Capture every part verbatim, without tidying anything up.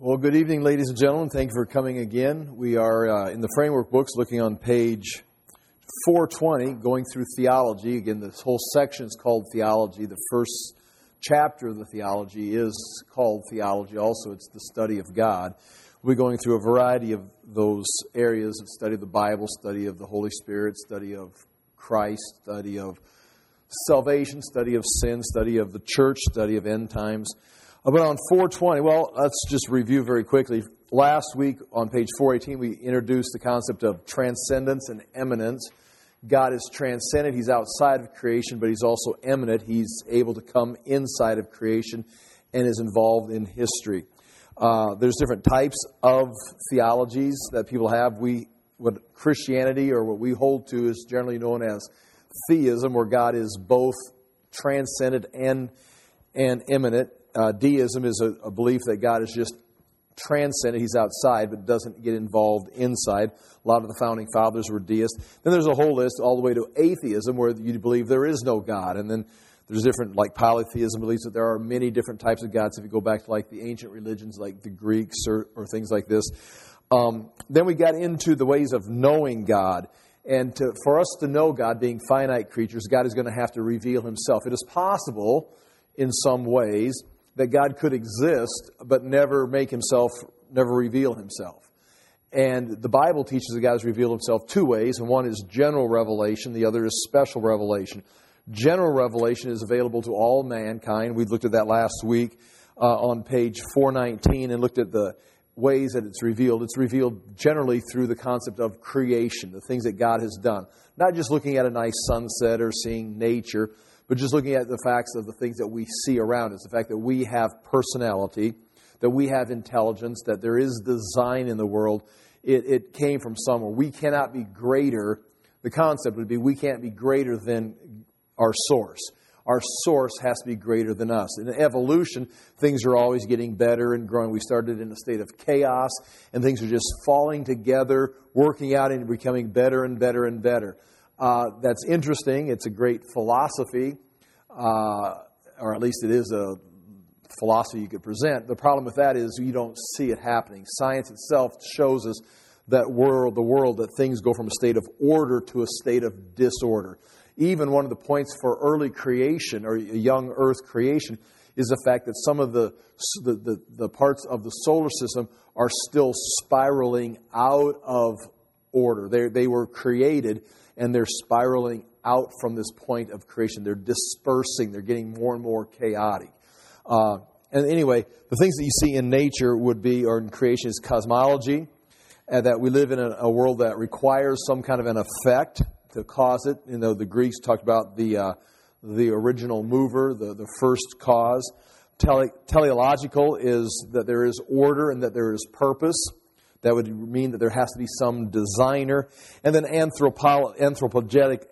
Well, good evening, ladies and gentlemen. Thank you for coming again. We are uh, in the framework books looking on page four twenty, going through theology. Again, this whole section is called theology. The first chapter of the theology is called theology. Also, it's the study of God. We'll be going through a variety of those areas of study of the Bible, study of the Holy Spirit, study of Christ, study of salvation, study of sin, study of the church, study of end times. But on four twenty, well, let's just review very quickly. Last week on page four eighteen, we introduced the concept of transcendence and eminence. God is transcendent. He's outside of creation, but He's also eminent. He's able to come inside of creation and is involved in history. Uh, there's different types of theologies that people have. We, what Christianity, or what we hold to, is generally known as theism, where God is both transcendent and, and immanent. Uh, deism is a, a belief that God is just transcendent. He's outside, but doesn't get involved inside. A lot of the founding fathers were deists. Then there's a whole list all the way to atheism, where you believe there is no God. And then there's different, like polytheism believes that there are many different types of gods. If you go back to like the ancient religions, like the Greeks or, or things like this. Um, then we got into the ways of knowing God. And to, for us to know God, being finite creatures, God is going to have to reveal Himself. It is possible, in some ways, that God could exist, but never make Himself, never reveal Himself. And the Bible teaches that God has revealed Himself two ways, and one is general revelation, the other is special revelation. General revelation is available to all mankind. We looked at that last week uh, on page four nineteen and looked at the ways that it's revealed. It's revealed generally through the concept of creation, the things that God has done. Not just looking at a nice sunset or seeing nature, but just looking at the facts of the things that we see around us, the fact that we have personality, that we have intelligence, that there is design in the world. It, it came from somewhere. We cannot be greater. The concept would be we can't be greater than our source. Our source has to be greater than us. In evolution, things are always getting better and growing. We started in a state of chaos, and things are just falling together, working out, and becoming better and better and better. Uh, that's interesting. It's a great philosophy, uh, or at least it is a philosophy you could present. The problem with that is you don't see it happening. Science itself shows us that world, the world, that things go from a state of order to a state of disorder. Even one of the points for early creation, or young Earth creation, is the fact that some of the the, the, the parts of the solar system are still spiraling out of order. They they were created, and they're spiraling out from this point of creation. They're dispersing. They're getting more and more chaotic. Uh, and anyway, the things that you see in nature would be, or in creation, is cosmology, and that we live in a, a world that requires some kind of an effect to cause it. You know, the Greeks talked about the uh, the original mover, the, the first cause. Tele, teleological is that there is order and that there is purpose. That would mean that there has to be some designer. And then anthropo- anthropogenic,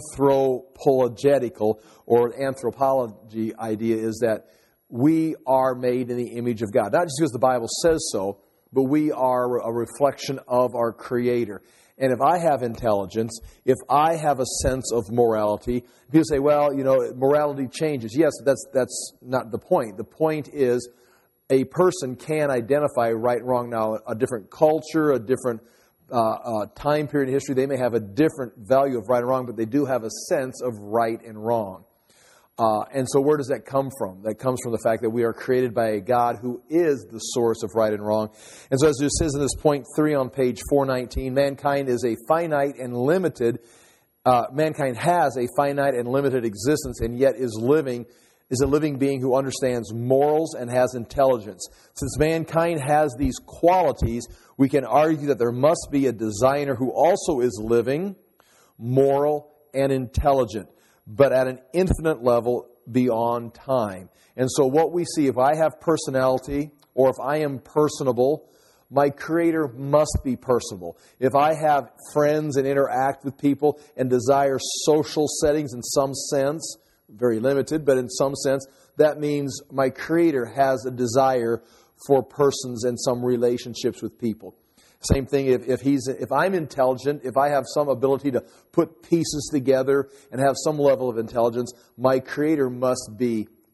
anthropologetical, or anthropology idea is that we are made in the image of God. Not just because the Bible says so, but we are a reflection of our Creator. And if I have intelligence, if I have a sense of morality, people say, well, you know, morality changes. Yes, that's that's not the point. The point is, a person can identify right and wrong. Now, a different culture, a different uh, uh, time period in history, they may have a different value of right and wrong, but they do have a sense of right and wrong. Uh, and so where does that come from? That comes from the fact that we are created by a God who is the source of right and wrong. And so as it says in this point three on page four nineteen, mankind is a finite and limited, uh, mankind has a finite and limited existence, and yet is living is a living being who understands morals and has intelligence. Since mankind has these qualities, we can argue that there must be a designer who also is living, moral, and intelligent, but at an infinite level beyond time. And so what we see, if I have personality, or if I am personable, my Creator must be personable. If I have friends and interact with people and desire social settings in some sense, very limited, but in some sense, that means my Creator has a desire for persons and some relationships with people. Same thing if, if he's if I'm intelligent, if I have some ability to put pieces together and have some level of intelligence, my Creator must be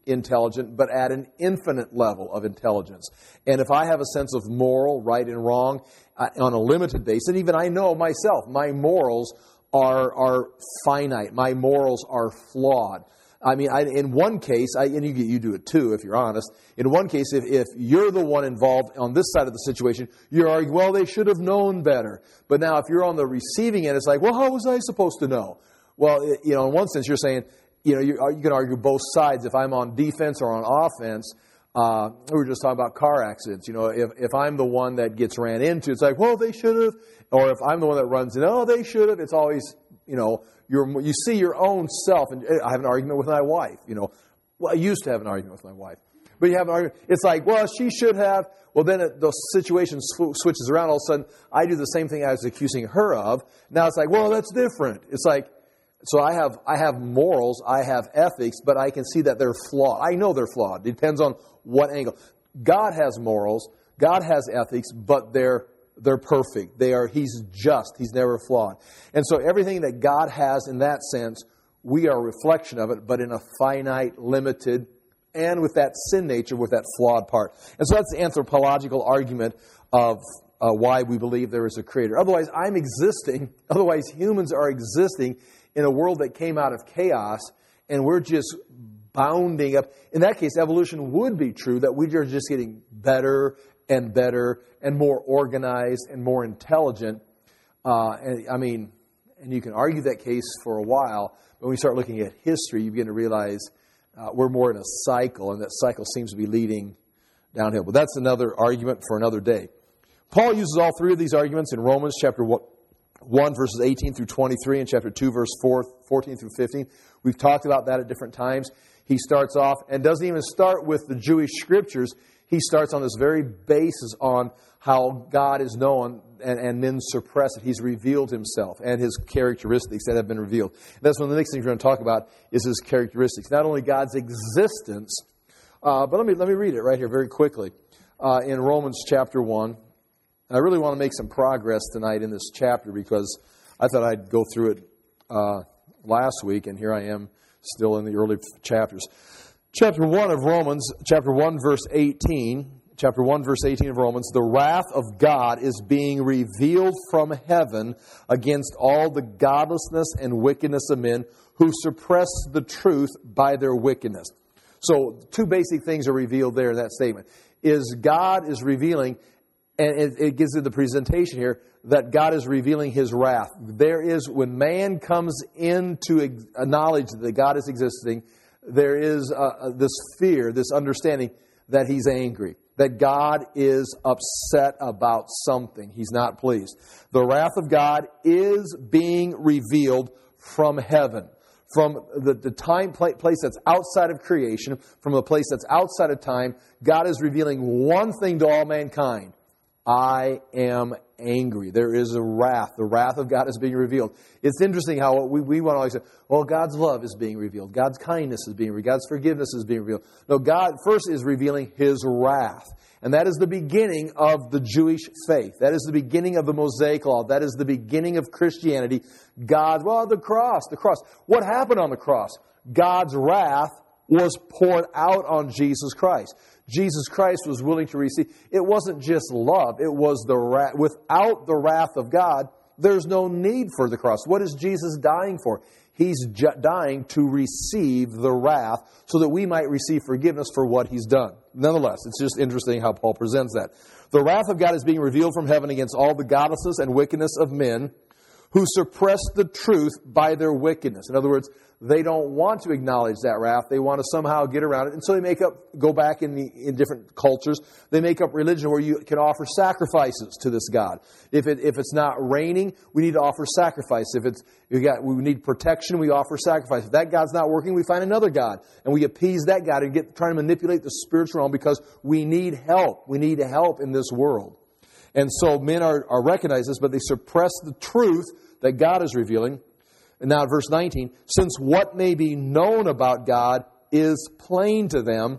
intelligent, but at an infinite level of intelligence. And if I have a sense of moral, right and wrong, uh, on a limited basis, and even I know myself, my morals are are finite. My morals are flawed. I mean, I, in one case, I, and you, you do it too, if you're honest. In one case, if, if you're the one involved on this side of the situation, you're arguing, well, they should have known better. But now if you're on the receiving end, it's like, well, how was I supposed to know? Well, it, you know, in one sense, you're saying, you know, you, you can argue both sides. If I'm on defense or on offense, uh, we were just talking about car accidents. You know, if, if I'm the one that gets ran into, it's like, well, they should have. Or if I'm the one that runs in, oh, they should have. It's always, you know, you're, you see your own self. And I have an argument with my wife, you know. Well, I used to have an argument with my wife. But you have an argument. It's like, well, she should have. Well, then it, the situation sw- switches around. All of a sudden, I do the same thing I was accusing her of. Now it's like, well, that's different. It's like, so I have I have morals, I have ethics, but I can see that they're flawed. I know they're flawed. It depends on what angle. God has morals, God has ethics, but they're they're perfect. They are He's just. He's never flawed. And so everything that God has in that sense, we are a reflection of it, but in a finite, limited, and with that sin nature, with that flawed part. And so that's the anthropological argument of uh, why we believe there is a creator. Otherwise, I'm existing. Otherwise, humans are existing in a world that came out of chaos, and we're just bounding up. In that case, evolution would be true, that we are just getting better and better and more organized and more intelligent. Uh, and I mean, and you can argue that case for a while, but when you start looking at history, you begin to realize uh, we're more in a cycle, and that cycle seems to be leading downhill. But that's another argument for another day. Paul uses all three of these arguments in Romans chapter one, verses eighteen through twenty-three, and chapter two, verse four, fourteen through fifteen. We've talked about that at different times. He starts off, and doesn't even start with the Jewish scriptures. He starts on this very basis on how God is known, and, and men suppress it. He's revealed Himself and His characteristics that have been revealed. And that's one of the next things we're going to talk about is His characteristics. Not only God's existence, uh, but let me let me read it right here very quickly. Uh, in Romans chapter one. I really want to make some progress tonight in this chapter because I thought I'd go through it uh, last week, and here I am still in the early chapters. Chapter one of Romans, chapter one, verse eighteen, chapter one, verse eighteen of Romans, the wrath of God is being revealed from heaven against all the godlessness and wickedness of men who suppress the truth by their wickedness. So two basic things are revealed there in that statement. Is God is revealing, and it, it gives you the presentation here, that God is revealing His wrath. There is, when man comes into a knowledge that God is existing, there is uh, this fear, this understanding that He's angry, that God is upset about something. He's not pleased. The wrath of God is being revealed from heaven, from the, the time place that's outside of creation, from a place that's outside of time. God is revealing one thing to all mankind. I am angry. There is a wrath. The wrath of God is being revealed. It's interesting how we, we want to always say, well, God's love is being revealed. God's kindness is being revealed. God's forgiveness is being revealed. No, God first is revealing His wrath. And that is the beginning of the Jewish faith. That is the beginning of the Mosaic Law. That is the beginning of Christianity. God, well, the cross, the cross. What happened on the cross? God's wrath was poured out on Jesus Christ. Jesus Christ was willing to receive. It wasn't just love. It was the wrath. Without the wrath of God, there's no need for the cross. What is Jesus dying for? He's ju- dying to receive the wrath so that we might receive forgiveness for what He's done. Nonetheless, it's just interesting how Paul presents that. The wrath of God is being revealed from heaven against all the godlessness and wickedness of men who suppress the truth by their wickedness. In other words, they don't want to acknowledge that wrath. They want to somehow get around it. And so they make up, go back in the in different cultures, they make up religion where you can offer sacrifices to this God. If it if it's not raining, we need to offer sacrifice. If it's we got we need protection, we offer sacrifice. If that God's not working, we find another God. And we appease that God and get trying to manipulate the spiritual realm because we need help. We need help in this world. And so men are, are recognize this, but they suppress the truth that God is revealing. And now verse nineteen, since what may be known about God is plain to them.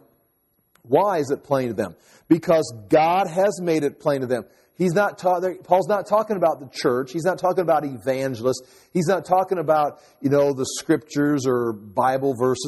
Why is it plain to them? Because God has made it plain to them. He's not ta- Paul's not talking about the church. He's not talking about evangelists. He's not talking about, you know, the scriptures or Bible verses.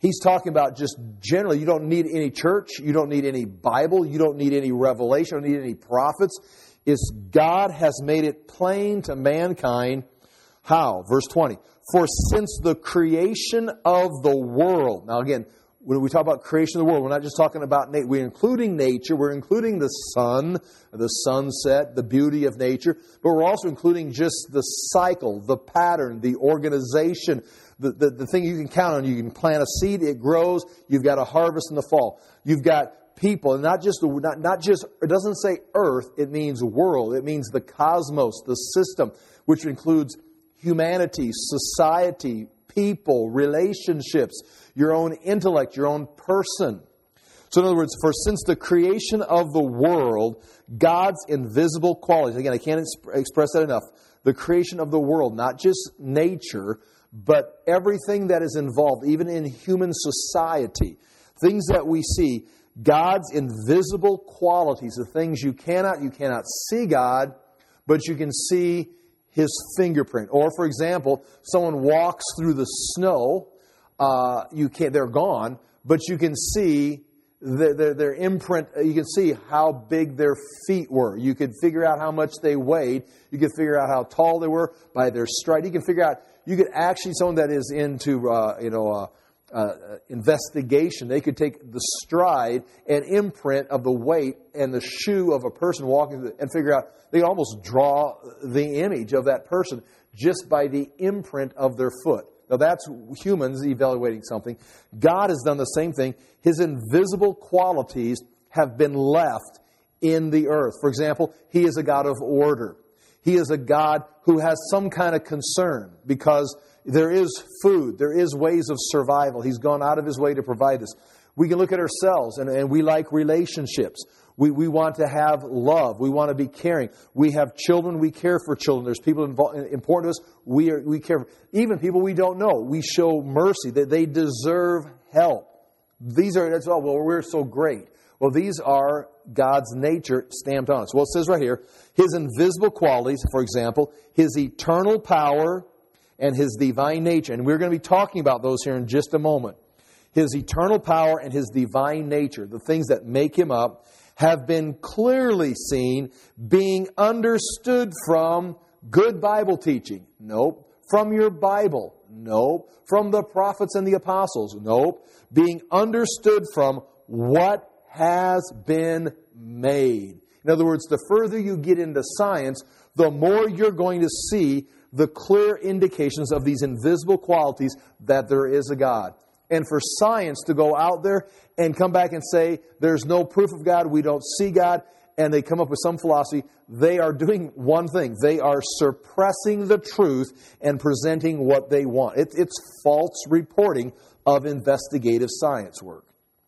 He's talking about just generally, you don't need any church, you don't need any Bible, you don't need any revelation, you don't need any prophets. It's God has made it plain to mankind. How? Verse twenty. For since the creation of the world. Now again, when we talk about creation of the world, we're not just talking about nature. We're including nature. We're including the sun, the sunset, the beauty of nature. But we're also including just the cycle, the pattern, the organization, the, the, the thing you can count on. You can plant a seed, it grows. You've got a harvest in the fall. You've got people, and not just, the, not, not just, it doesn't say earth, it means world. It means the cosmos, the system, which includes humanity, society, people, relationships, your own intellect, your own person. So in other words, for since the creation of the world, God's invisible qualities, again, I can't exp- express that enough, the creation of the world, not just nature, but everything that is involved, even in human society, things that we see, God's invisible qualities, the things you cannot, you cannot see God, but you can see His fingerprint. Or, for example, someone walks through the snow, uh, you can't, they're gone, but you can see their, their, their imprint, you can see how big their feet were. You could figure out how much they weighed. You could figure out how tall they were by their stride. You can figure out, you could actually, someone that is into, uh, you know, uh, Uh, investigation, they could take the stride and imprint of the weight and the shoe of a person walking through and figure out, they almost draw the image of that person just by the imprint of their foot. Now that's humans evaluating something. God has done the same thing. His invisible qualities have been left in the earth. For example, He is a God of order. He is a God who has some kind of concern because there is food. There is ways of survival. He's gone out of His way to provide this. We can look at ourselves, and, and we like relationships. We, we want to have love. We want to be caring. We have children. We care for children. There's people involved, important to us. We are, we care for. Even people we don't know. We show mercy. That they deserve help. These are, that's all, well, we're so great. Well, these are God's nature stamped on us. Well, it says right here, His invisible qualities, for example, His eternal power and His divine nature. And we're going to be talking about those here in just a moment. His eternal power and His divine nature, the things that make Him up, have been clearly seen, being understood from good Bible teaching. Nope. From your Bible. Nope. From the prophets and the apostles. Nope. Being understood from what has been made. In other words, the further you get into science, the more you're going to see the clear indications of these invisible qualities that there is a God. And for science to go out there and come back and say, there's no proof of God, we don't see God, and they come up with some philosophy, they are doing one thing. They are suppressing the truth and presenting what they want. It, it's false reporting of investigative science work.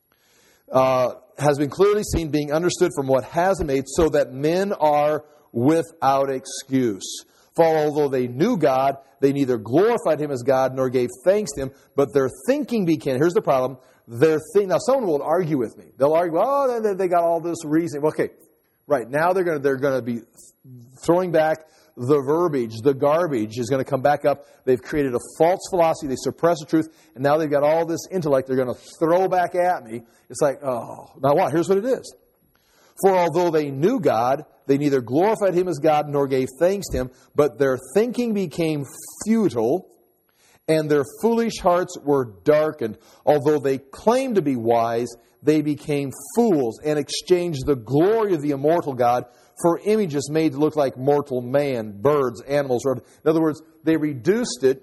Uh, has been clearly seen, being understood from what has been made, so that men are without excuse. For although they knew God, they neither glorified Him as God nor gave thanks to Him, but their thinking became, here's the problem, their think. Now someone will argue with me. They'll argue, oh, they, they got all this reason. Okay, right, now they're going to they're going to be throwing back the verbiage, the garbage is going to come back up. They've created a false philosophy, they suppress the truth, and now they've got all this intellect they're going to throw back at me. It's like, oh, now what? Here's what it is. For although they knew God, they neither glorified Him as God nor gave thanks to Him, but their thinking became futile, and their foolish hearts were darkened. Although they claimed to be wise, they became fools and exchanged the glory of the immortal God for images made to look like mortal man, birds, animals. In other words, they reduced it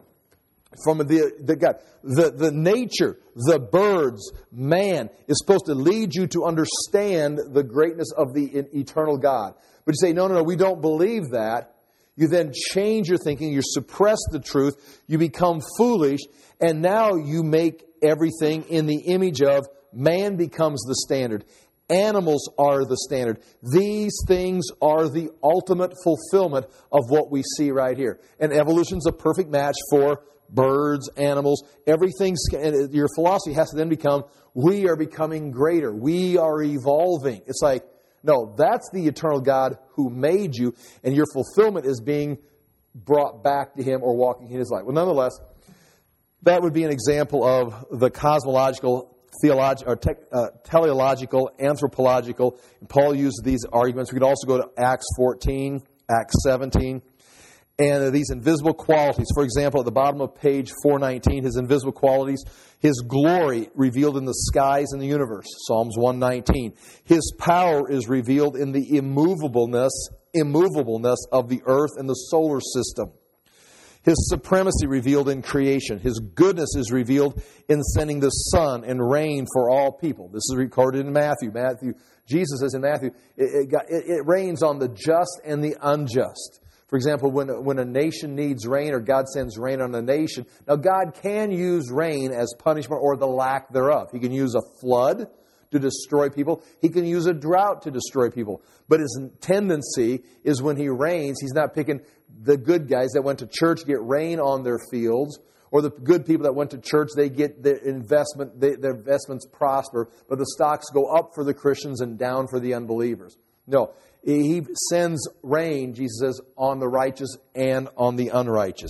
from the, the God. The, the nature, the birds, man is supposed to lead you to understand the greatness of the eternal God. But you say, no, no, no, we don't believe that. You then change your thinking, you suppress the truth, you become foolish, and now you make everything in the image of man becomes the standard. Animals are the standard. These things are the ultimate fulfillment of what we see right here. And evolution's a perfect match for birds, animals, everything's, your philosophy has to then become, we are becoming greater. We are evolving. It's like, no, that's the eternal God who made you, and your fulfillment is being brought back to Him or walking in His light. Well, nonetheless, That would be an example of the cosmological, theological, or te- uh, teleological, anthropological. And Paul used these arguments. We could also go to Acts fourteen, Acts seventeen. And uh, these invisible qualities. For example, at the bottom of page four nineteen, his invisible qualities, his glory revealed in the skies and the universe, Psalms one nineteen. His power is revealed in the immovableness, immovableness of the earth and the solar system. His supremacy revealed in creation. His goodness is revealed in sending the sun and rain for all people. This is recorded in Matthew. Matthew, Jesus says in Matthew, it, it, got, it, it rains on the just and the unjust. For example, when, when a nation needs rain or God sends rain on a nation, now God can use rain as punishment or the lack thereof. He can use a flood to destroy people. He can use a drought to destroy people. But his tendency is when he rains, he's not picking the good guys that went to church get rain on their fields, or the good people that went to church, they get their investment, they, their investments prosper, but the stocks go up for the Christians and down for the unbelievers. No, he sends rain, Jesus says, on the righteous and on the unrighteous.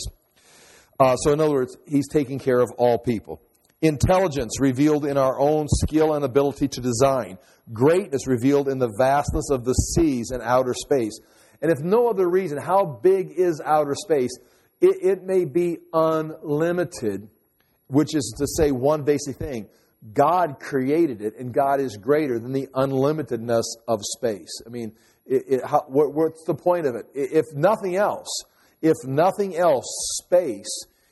Uh, so in other words, he's taking care of all people. Intelligence revealed in our own skill and ability to design. Greatness revealed in the vastness of the seas and outer space. And if no other reason, how big is outer space? It, it may be unlimited, which is to say one basic thing. God created it, and God is greater than the unlimitedness of space. I mean, it, it, how, what, what's the point of it? If nothing else, if nothing else, space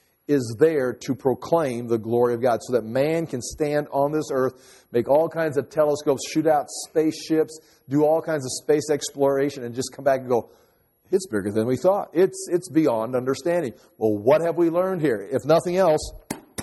is there to proclaim the glory of God so that man can stand on this earth, make all kinds of telescopes, shoot out spaceships, do all kinds of space exploration, and just come back and go, it's bigger than we thought. It's, it's beyond understanding. Well, what have we learned here? If nothing else,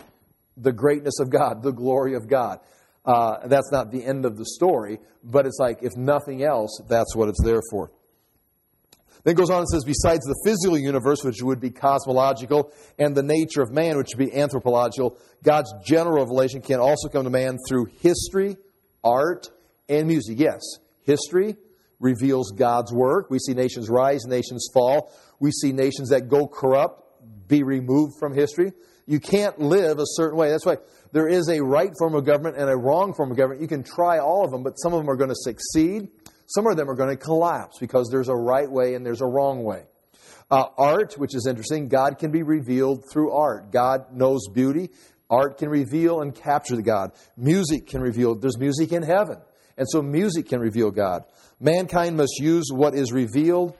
the greatness of God, the glory of God. Uh, that's not the end of the story, but it's like, if nothing else, that's what it's there for. Then it goes on and says, besides the physical universe, which would be cosmological, and the nature of man, which would be anthropological, God's general revelation can also come to man through history, art, and music. Yes, history reveals God's work. We see nations rise, nations fall. We see nations that go corrupt be removed from history. You can't live a certain way. That's why there is a right form of government and a wrong form of government. You can try all of them, but some of them are going to succeed. Some of them are going to collapse because there's a right way and there's a wrong way. Uh, art, which is interesting, God can be revealed through art. God knows beauty. Art can reveal and capture the God. Music can reveal. There's music in heaven. And so music can reveal God. Mankind must use what is revealed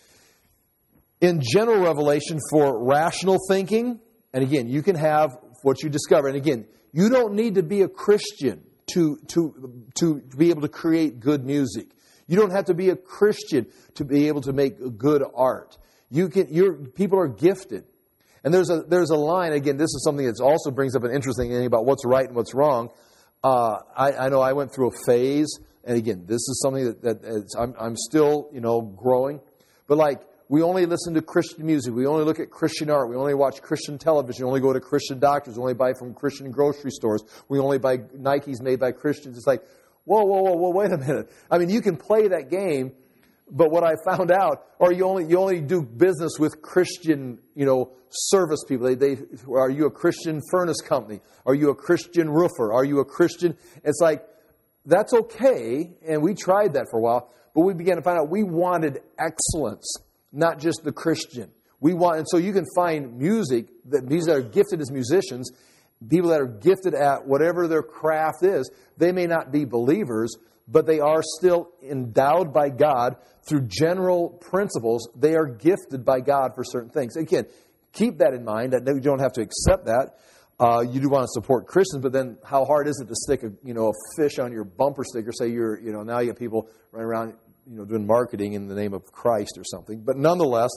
in general revelation for rational thinking. And again, you can have what you discover. And again, you don't need to be a Christian to, to, to be able to create good music. You don't have to be a Christian to be able to make good art. You can. Your people are gifted, and there's a there's a line. Again, this is something that also brings up an interesting thing about what's right and what's wrong. Uh, I, I know I went through a phase, and again, this is something that, that is, I'm I'm still you know growing. But like, we only listen to Christian music. We only look at Christian art. We only watch Christian television. We only go to Christian doctors. We only buy from Christian grocery stores. We only buy Nikes made by Christians. It's like, Whoa, whoa, whoa, whoa, wait a minute. I mean, you can play that game, but what I found out, or you only you only do business with Christian, you know, service people. They, they are you a Christian furnace company? Are you a Christian roofer? Are you a Christian? It's like, that's okay, and we tried that for a while, but we began to find out we wanted excellence, not just the Christian. We want, and so you can find music, that these that are gifted as musicians, people that are gifted at whatever their craft is, they may not be believers, but they are still endowed by God through general principles. They are gifted by God for certain things. Again, keep that in mind. That you don't have to accept that. Uh, you do want to support Christians, but then how hard is it to stick a you know a fish on your bumper sticker? Say you're you know now you have people running around you know doing marketing in the name of Christ or something. But nonetheless,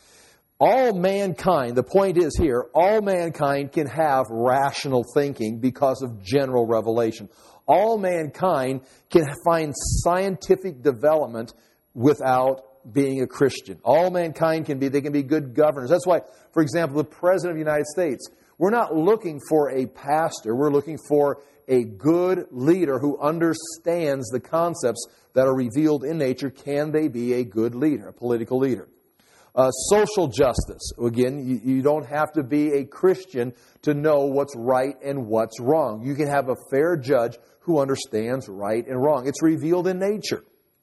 all mankind, the point is here, all mankind can have rational thinking because of general revelation. All mankind can find scientific development without being a Christian. All mankind can be, they can be good governors. That's why, for example, the President of the United States, we're not looking for a pastor. We're looking for a good leader who understands the concepts that are revealed in nature. Can they be a good leader, a political leader? Uh, social justice. Again, you, you don't have to be a Christian to know what's right and what's wrong. You can have a fair judge who understands right and wrong. It's revealed in nature.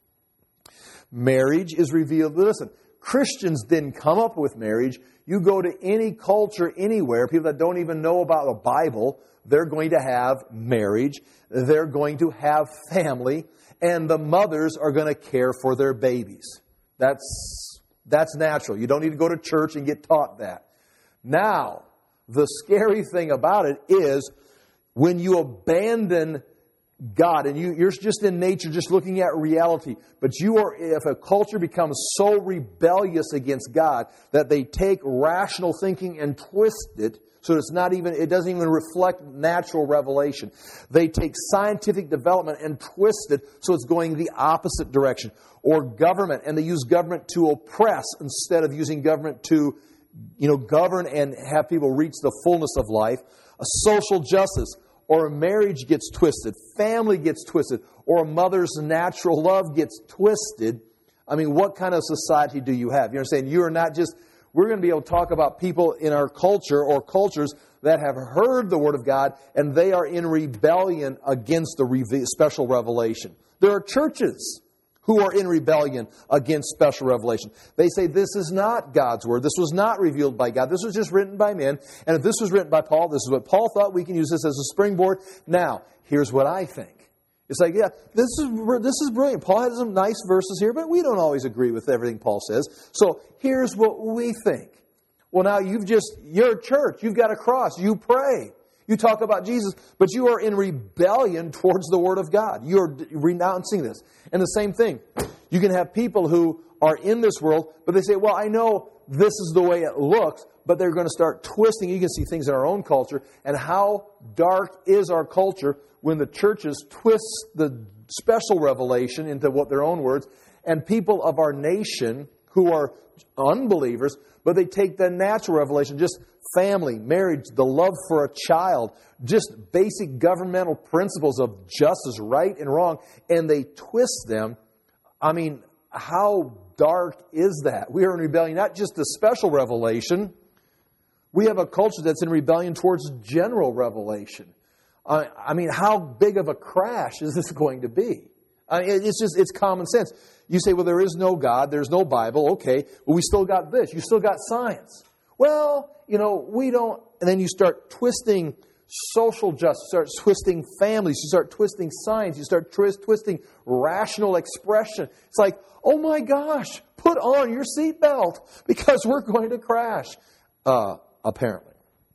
Marriage is revealed. Listen, Christians didn't come up with marriage. You go to any culture anywhere, people that don't even know about the Bible, they're going to have marriage. They're going to have family. And the mothers are going to care for their babies. That's, that's natural. You don't need to go to church and get taught that. Now, the scary thing about it is when you abandon God, and you, you're just in nature, just looking at reality. But you are, if a culture becomes so rebellious against God that they take rational thinking and twist it, so it's not even, it doesn't even reflect natural revelation. They take scientific development and twist it so it's going the opposite direction. Or government, and they use government to oppress instead of using government to, you know, govern and have people reach the fullness of life. A social justice. Or a marriage gets twisted, family gets twisted, or a mother's natural love gets twisted. I mean, what kind of society do you have? You know what I'm saying? You are not just, we're going to be able to talk about people in our culture or cultures that have heard the Word of God and they are in rebellion against the reve- special revelation. There are churches who are in rebellion against special revelation. They say this is not God's Word. This was not revealed by God. This was just written by men. And if this was written by Paul, this is what Paul thought. We can use this as a springboard. Now, here's what I think. It's like, yeah, this is this is brilliant. Paul has some nice verses here, but we don't always agree with everything Paul says. So here's what we think. Well, now you've just, you're a church. You've got a cross. You pray. You talk about Jesus, but you are in rebellion towards the Word of God. You are renouncing this. And the same thing, you can have people who are in this world, but they say, well, I know this is the way it looks, but they're going to start twisting. You can see things in our own culture. And how dark is our culture when the churches twist the special revelation into what their own words, and people of our nation who are unbelievers, but they take the natural revelation, just family, marriage, the love for a child, just basic governmental principles of justice, right and wrong, and they twist them. I mean, how dark is that? We are in rebellion, not just the special revelation. We have a culture that's in rebellion towards general revelation. Uh, I mean, how big of a crash is this going to be? I mean, it's just, it's common sense. You say, well, there is no God, there's no Bible. Okay, well, we still got this. You still got science. Well, you know, we don't, and then you start twisting social justice, you start twisting families, you start twisting science, you start twist, twisting rational expression. It's like, oh my gosh, put on your seatbelt because we're going to crash, uh, apparently.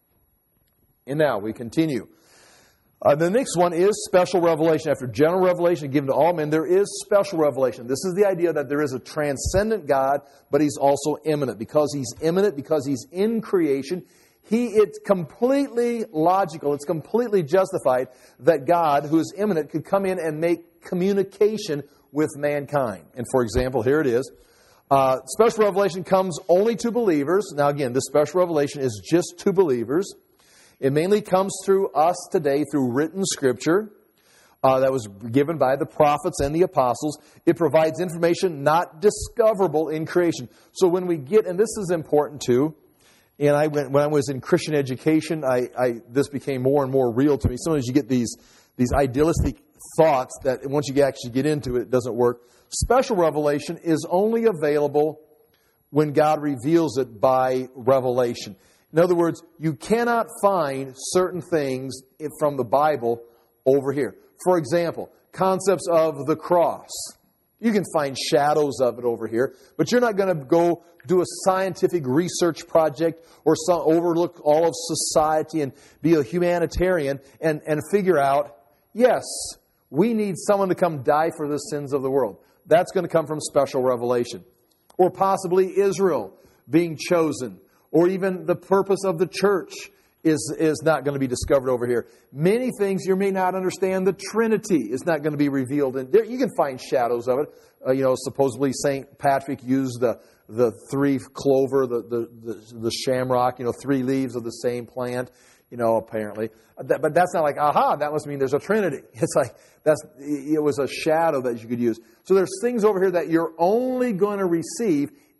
And now we continue. Uh, the next one is special revelation. After general revelation given to all men, there is special revelation. This is the idea that there is a transcendent God, but He's also immanent. Because He's immanent, because He's in creation, He it's completely logical, it's completely justified that God, who is immanent, could come in and make communication with mankind. And for example, here it is. Uh, special revelation comes only to believers. Now again, this special revelation is just to believers. It mainly comes through us today through written Scripture uh, that was given by the prophets and the apostles. It provides information not discoverable in creation. So when we get, and this is important too, and I went when I was in Christian education, I, I this became more and more real to me. Sometimes you get these these idealistic thoughts that once you actually get into it, it doesn't work. Special revelation is only available when God reveals it by revelation. In other words, you cannot find certain things from the Bible over here. For example, concepts of the cross. You can find shadows of it over here, but you're not going to go do a scientific research project or some, overlook all of society and be a humanitarian and, and figure out, yes, we need someone to come die for the sins of the world. That's going to come from special revelation. Or possibly Israel being chosen. Or even the purpose of the church is, is not going to be discovered over here. Many things you may not understand. The Trinity is not going to be revealed. And there, you can find shadows of it. Uh, you know, supposedly Saint Patrick used the the three clover, the, the the the shamrock. You know, three leaves of the same plant. You know, apparently, that, but that's not like aha. That must mean there's a Trinity. It's like that's it was a shadow that you could use. So there's things over here that you're only going to receive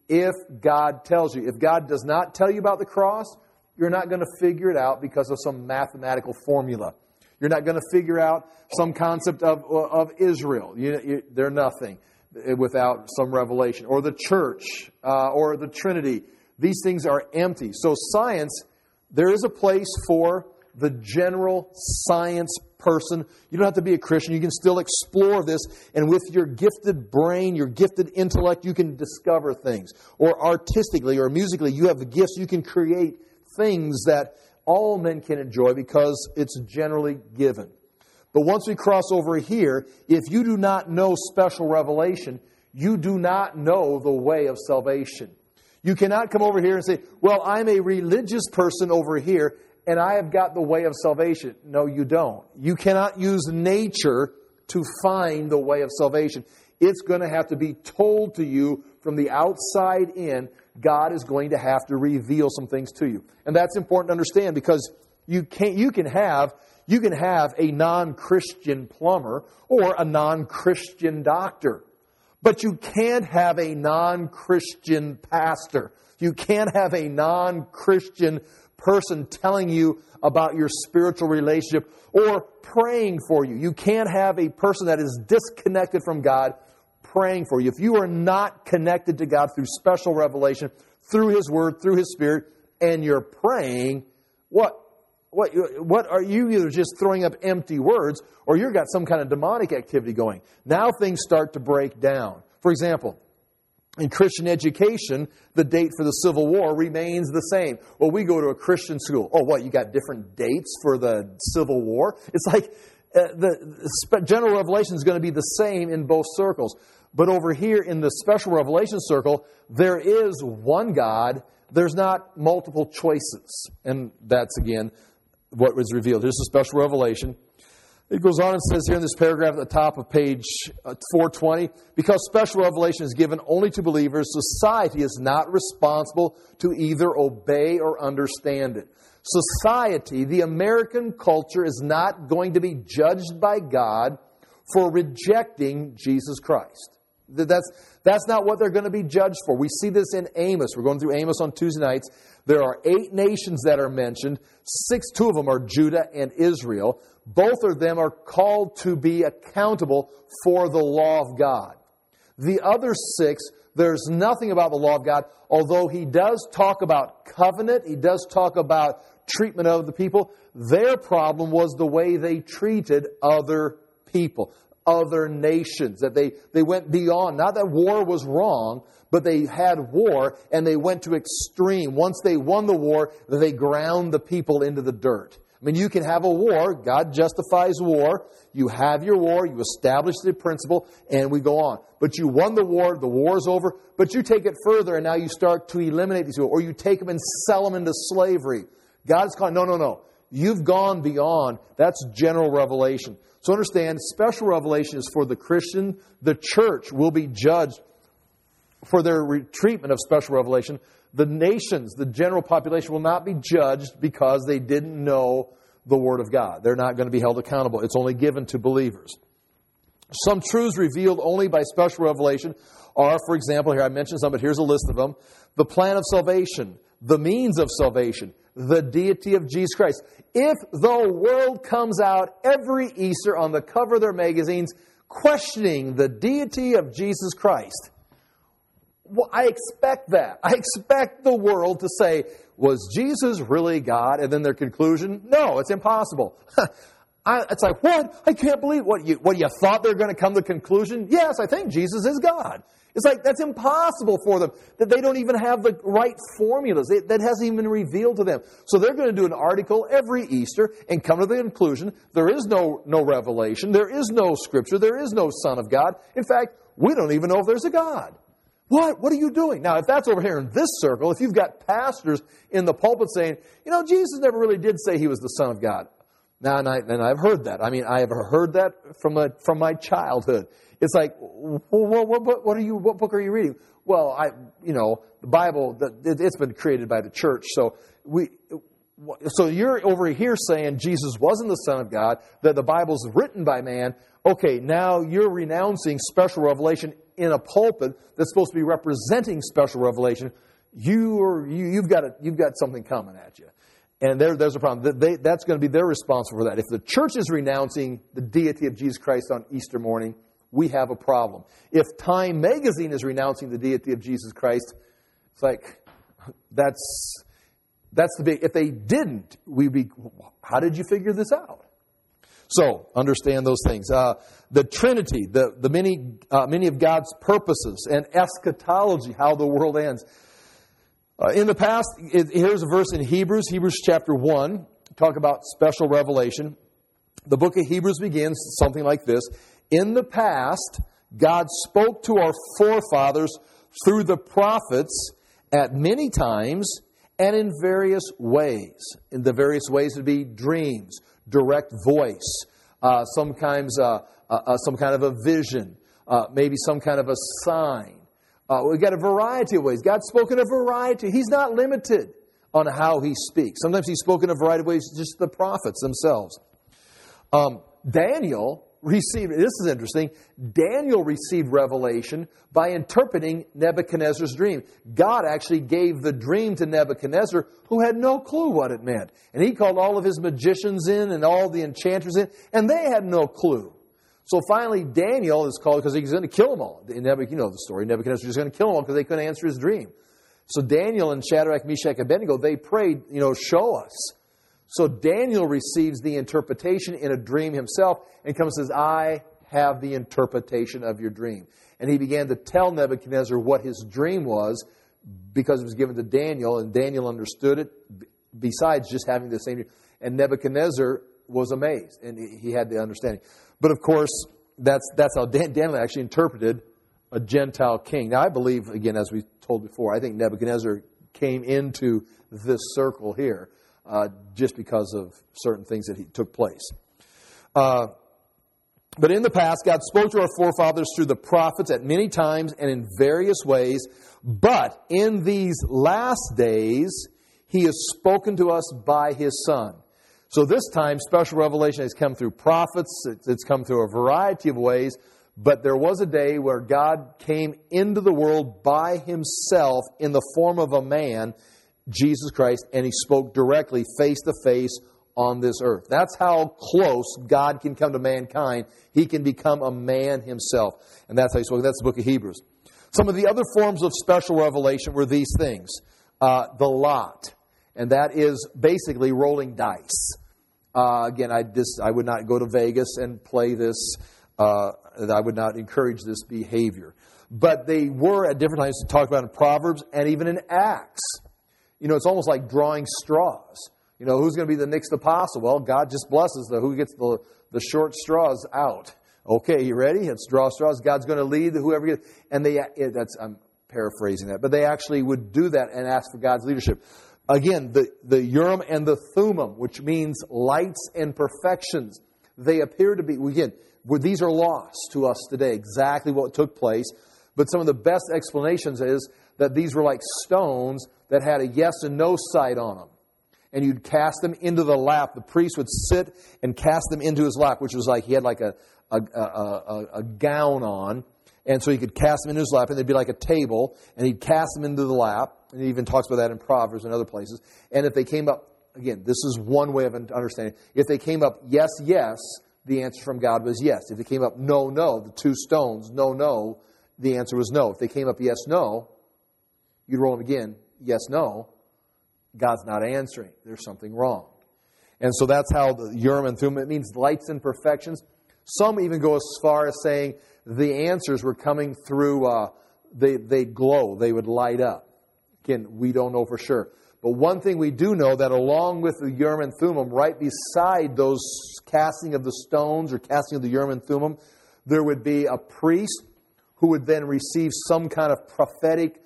if God tells you. If God does not tell you about the cross, you're not going to figure it out because of some mathematical formula. You're not going to figure out some concept of, of Israel. You, you, they're nothing without some revelation. Or the church, uh, or the Trinity. These things are empty. So science, there is a place for the general science person. You don't have to be a Christian. You can still explore this. And with your gifted brain, your gifted intellect, you can discover things. Or artistically or musically, you have the gifts. You can create things that all men can enjoy because it's generally given. But once we cross over here, if you do not know special revelation, you do not know the way of salvation. You cannot come over here and say, well, I'm a religious person over here, and I have got the way of salvation. No, you don't. You cannot use nature to find the way of salvation. It's going to have to be told to you from the outside in. God is going to have to reveal some things to you. And that's important to understand because you can't, you can have, you can have a non-Christian plumber or a non-Christian doctor. But you can't have a non-Christian pastor. You can't have a non-Christian person telling you about your spiritual relationship or praying for you. You can't have a person that is disconnected from God praying for you. If you are not connected to God through special revelation, through His Word, through His Spirit, and you're praying, what, what, what are you either just throwing up empty words or you've got some kind of demonic activity going? Now things start to break down. For example, in Christian education, the date for the Civil War remains the same. Well, we go to a Christian school. Oh, what, you got different dates for the Civil War? It's like uh, the general revelation is going to be the same in both circles. But over here in the special revelation circle, there is one God. There's not multiple choices. And that's, again, what was revealed. Here's the special revelation. It goes on and says here in this paragraph at the top of page four twenty, because special revelation is given only to believers, society is not responsible to either obey or understand it. Society, the American culture, is not going to be judged by God for rejecting Jesus Christ. That's, that's not what they're going to be judged for. We see this in Amos. We're going through Amos on Tuesday nights. There are eight nations that are mentioned. Six, two of them are Judah and Israel. Both of them are called to be accountable for the law of God. The other six, there's nothing about the law of God, although He does talk about covenant. He does talk about treatment of the people. Their problem was the way they treated other people, other nations, that they, they went beyond. Not that war was wrong, but they had war and they went to extreme. Once they won the war, they ground the people into the dirt. I mean, you can have a war. God justifies war. You have your war. You establish the principle, and we go on. But you won the war. The war is over. But you take it further, and now you start to eliminate these people, or you take them and sell them into slavery. God's calling, no, no, no. You've gone beyond. That's general revelation. So understand, special revelation is for the Christian. The church will be judged for their treatment of special revelation. The nations, the general population, will not be judged because they didn't know the Word of God. They're not going to be held accountable. It's only given to believers. Some truths revealed only by special revelation are, for example, here I mentioned some, but here's a list of them. The plan of salvation, the means of salvation, the deity of Jesus Christ. If the world comes out every Easter on the cover of their magazines questioning the deity of Jesus Christ, well, I expect that. I expect the world to say, was Jesus really God? And then their conclusion, no, it's impossible. I, it's like, what? I can't believe what you, what you thought they were going to come to the conclusion? Yes, I think Jesus is God. It's like, that's impossible for them, that they don't even have the right formulas. It, that hasn't even been revealed to them. So they're going to do an article every Easter and come to the conclusion, there is no, no revelation, there is no Scripture, there is no Son of God. In fact, we don't even know if there's a God. What? What are you doing? Now, if that's over here in this circle, if you've got pastors in the pulpit saying, you know, Jesus never really did say He was the Son of God. Now, and, I, and I've heard that. I mean, I have heard that from a, from my childhood. It's like, well, what, what, what are you? What book are you reading? Well, I, you know, the Bible. It's been created by the church. So we, so you're over here saying Jesus wasn't the Son of God. That the Bible's written by man. Okay, now you're renouncing special revelation in a pulpit that's supposed to be representing special revelation, you are, you, you've got a, you've got something coming at you. And there, there's a problem. They, that's going to be they're responsible for that. If the church is renouncing the deity of Jesus Christ on Easter morning, we have a problem. If Time magazine is renouncing the deity of Jesus Christ, it's like, that's, that's the big, if they didn't, we'd be, how did you figure this out? So, understand those things. Uh, the Trinity, the, the many, uh, many of God's purposes, and eschatology, how the world ends. Uh, in the past, it, here's a verse in Hebrews, Hebrews chapter one, talk about special revelation. The book of Hebrews begins something like this. In the past, God spoke to our forefathers through the prophets at many times and in various ways. In the various ways would be dreams, direct voice, uh, sometimes uh, uh, some kind of a vision, uh, maybe some kind of a sign. Uh, we've got a variety of ways. God's spoken a variety. He's not limited on how He speaks. Sometimes He's spoken a variety of ways, just the prophets themselves. Um, Daniel received, this is interesting, Daniel received revelation by interpreting Nebuchadnezzar's dream. God actually gave the dream to Nebuchadnezzar, who had no clue what it meant. And he called all of his magicians in and all the enchanters in, and they had no clue. So finally, Daniel is called because he's going to kill them all. You know the story. Nebuchadnezzar is going to kill them all because they couldn't answer his dream. So Daniel and Shadrach, Meshach, and Abednego, they prayed, you know, show us. So Daniel receives the interpretation in a dream himself and comes and says, I have the interpretation of your dream. And he began to tell Nebuchadnezzar what his dream was because it was given to Daniel, and Daniel understood it besides just having the same dream. And Nebuchadnezzar was amazed, and he had the understanding. But of course, that's that's how Dan, Daniel actually interpreted a Gentile king. Now I believe, again, as we told before, I think Nebuchadnezzar came into this circle here uh, just because of certain things that he took place. Uh, but in the past, God spoke to our forefathers through the prophets at many times and in various ways. But in these last days, He has spoken to us by His Son. So this time, special revelation has come through prophets. It's come through a variety of ways. But there was a day where God came into the world by Himself in the form of a man, Jesus Christ, and He spoke directly, face to face, on this earth. That's how close God can come to mankind. He can become a man Himself. And that's how He spoke. That's the book of Hebrews. Some of the other forms of special revelation were these things. Uh, the lot. And that is basically rolling dice. Uh, again, I just I would not go to Vegas and play this. Uh, I would not encourage this behavior. But they were at different times talked about in Proverbs and even in Acts. You know, it's almost like drawing straws. You know, who's going to be the next apostle? Well, God just blesses the who gets the, the short straws out. Okay, you ready? Let's draw straws. God's going to lead whoever gets. And they, that's I'm paraphrasing that, but they actually would do that and ask for God's leadership. Again, the, the Urim and the Thummim, which means lights and perfections, they appear to be, again, these are lost to us today, exactly what took place. But some of the best explanations is that these were like stones that had a yes and no side on them. And you'd cast them into the lap. The priest would sit and cast them into his lap, which was like he had like a, a, a, a, a gown on. And so he could cast them into his lap, and they'd be like a table, and he'd cast them into the lap. And he even talks about that in Proverbs and other places. And if they came up, again, this is one way of understanding. If they came up yes, yes, the answer from God was yes. If they came up no, no, the two stones, no, no, the answer was no. If they came up yes, no, you'd roll them again, yes, no. God's not answering. There's something wrong. And so that's how the Urim and Thummim, it means lights and perfections. Some even go as far as saying the answers were coming through, uh, they, they'd glow, they would light up. Again, we don't know for sure. But one thing we do know, that along with the Urim and Thummim, right beside those casting of the stones or casting of the Urim and Thummim, there would be a priest who would then receive some kind of prophetic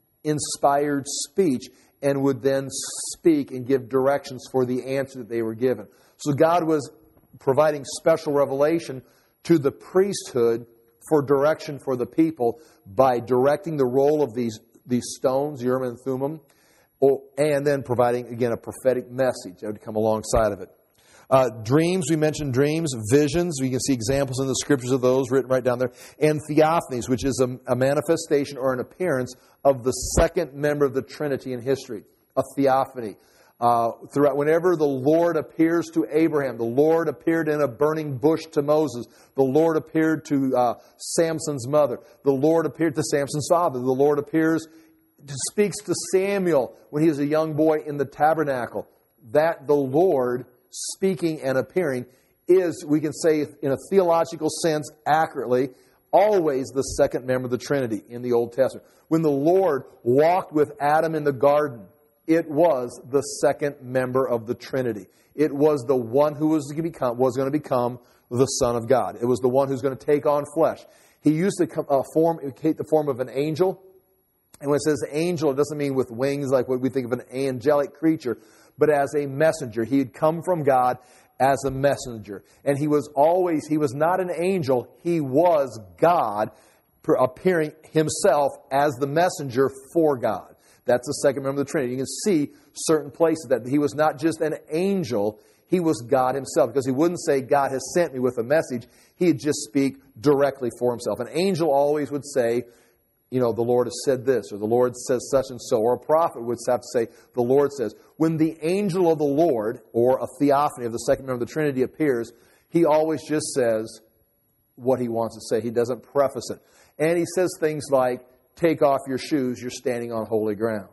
inspired speech and would then speak and give directions for the answer that they were given. So God was providing special revelation to the priesthood for direction for the people by directing the role of these, these stones, Urim and Thummim, and then providing, again, a prophetic message that would come alongside of it. Uh, dreams, we mentioned dreams. Visions, we can see examples in the scriptures of those written right down there. And theophanies, which is a, a manifestation or an appearance of the second member of the Trinity in history, a theophany. Uh, throughout, whenever the Lord appears to Abraham, the Lord appeared in a burning bush to Moses, the Lord appeared to uh, Samson's mother, the Lord appeared to Samson's father, the Lord appears, speaks to Samuel when he was a young boy in the tabernacle. That the Lord speaking and appearing is, we can say in a theological sense accurately, always the second member of the Trinity in the Old Testament. When the Lord walked with Adam in the garden, it was the second member of the Trinity. It was the one who was going to become, was going to become the Son of God. It was the one who's going to take on flesh. He used the uh, form, the form of an angel. And when it says angel, it doesn't mean with wings like what we think of an angelic creature, but as a messenger. He had come from God as a messenger. And he was always, he was not an angel, he was God appearing himself as the messenger for God. That's the second member of the Trinity. You can see certain places that he was not just an angel, he was God himself. Because he wouldn't say, God has sent me with a message. He'd just speak directly for himself. An angel always would say, you know, the Lord has said this, or the Lord says such and so. Or a prophet would have to say, the Lord says. When the angel of the Lord, or a theophany of the second member of the Trinity appears, he always just says what he wants to say. He doesn't preface it. And he says things like, take off your shoes, you're standing on holy ground.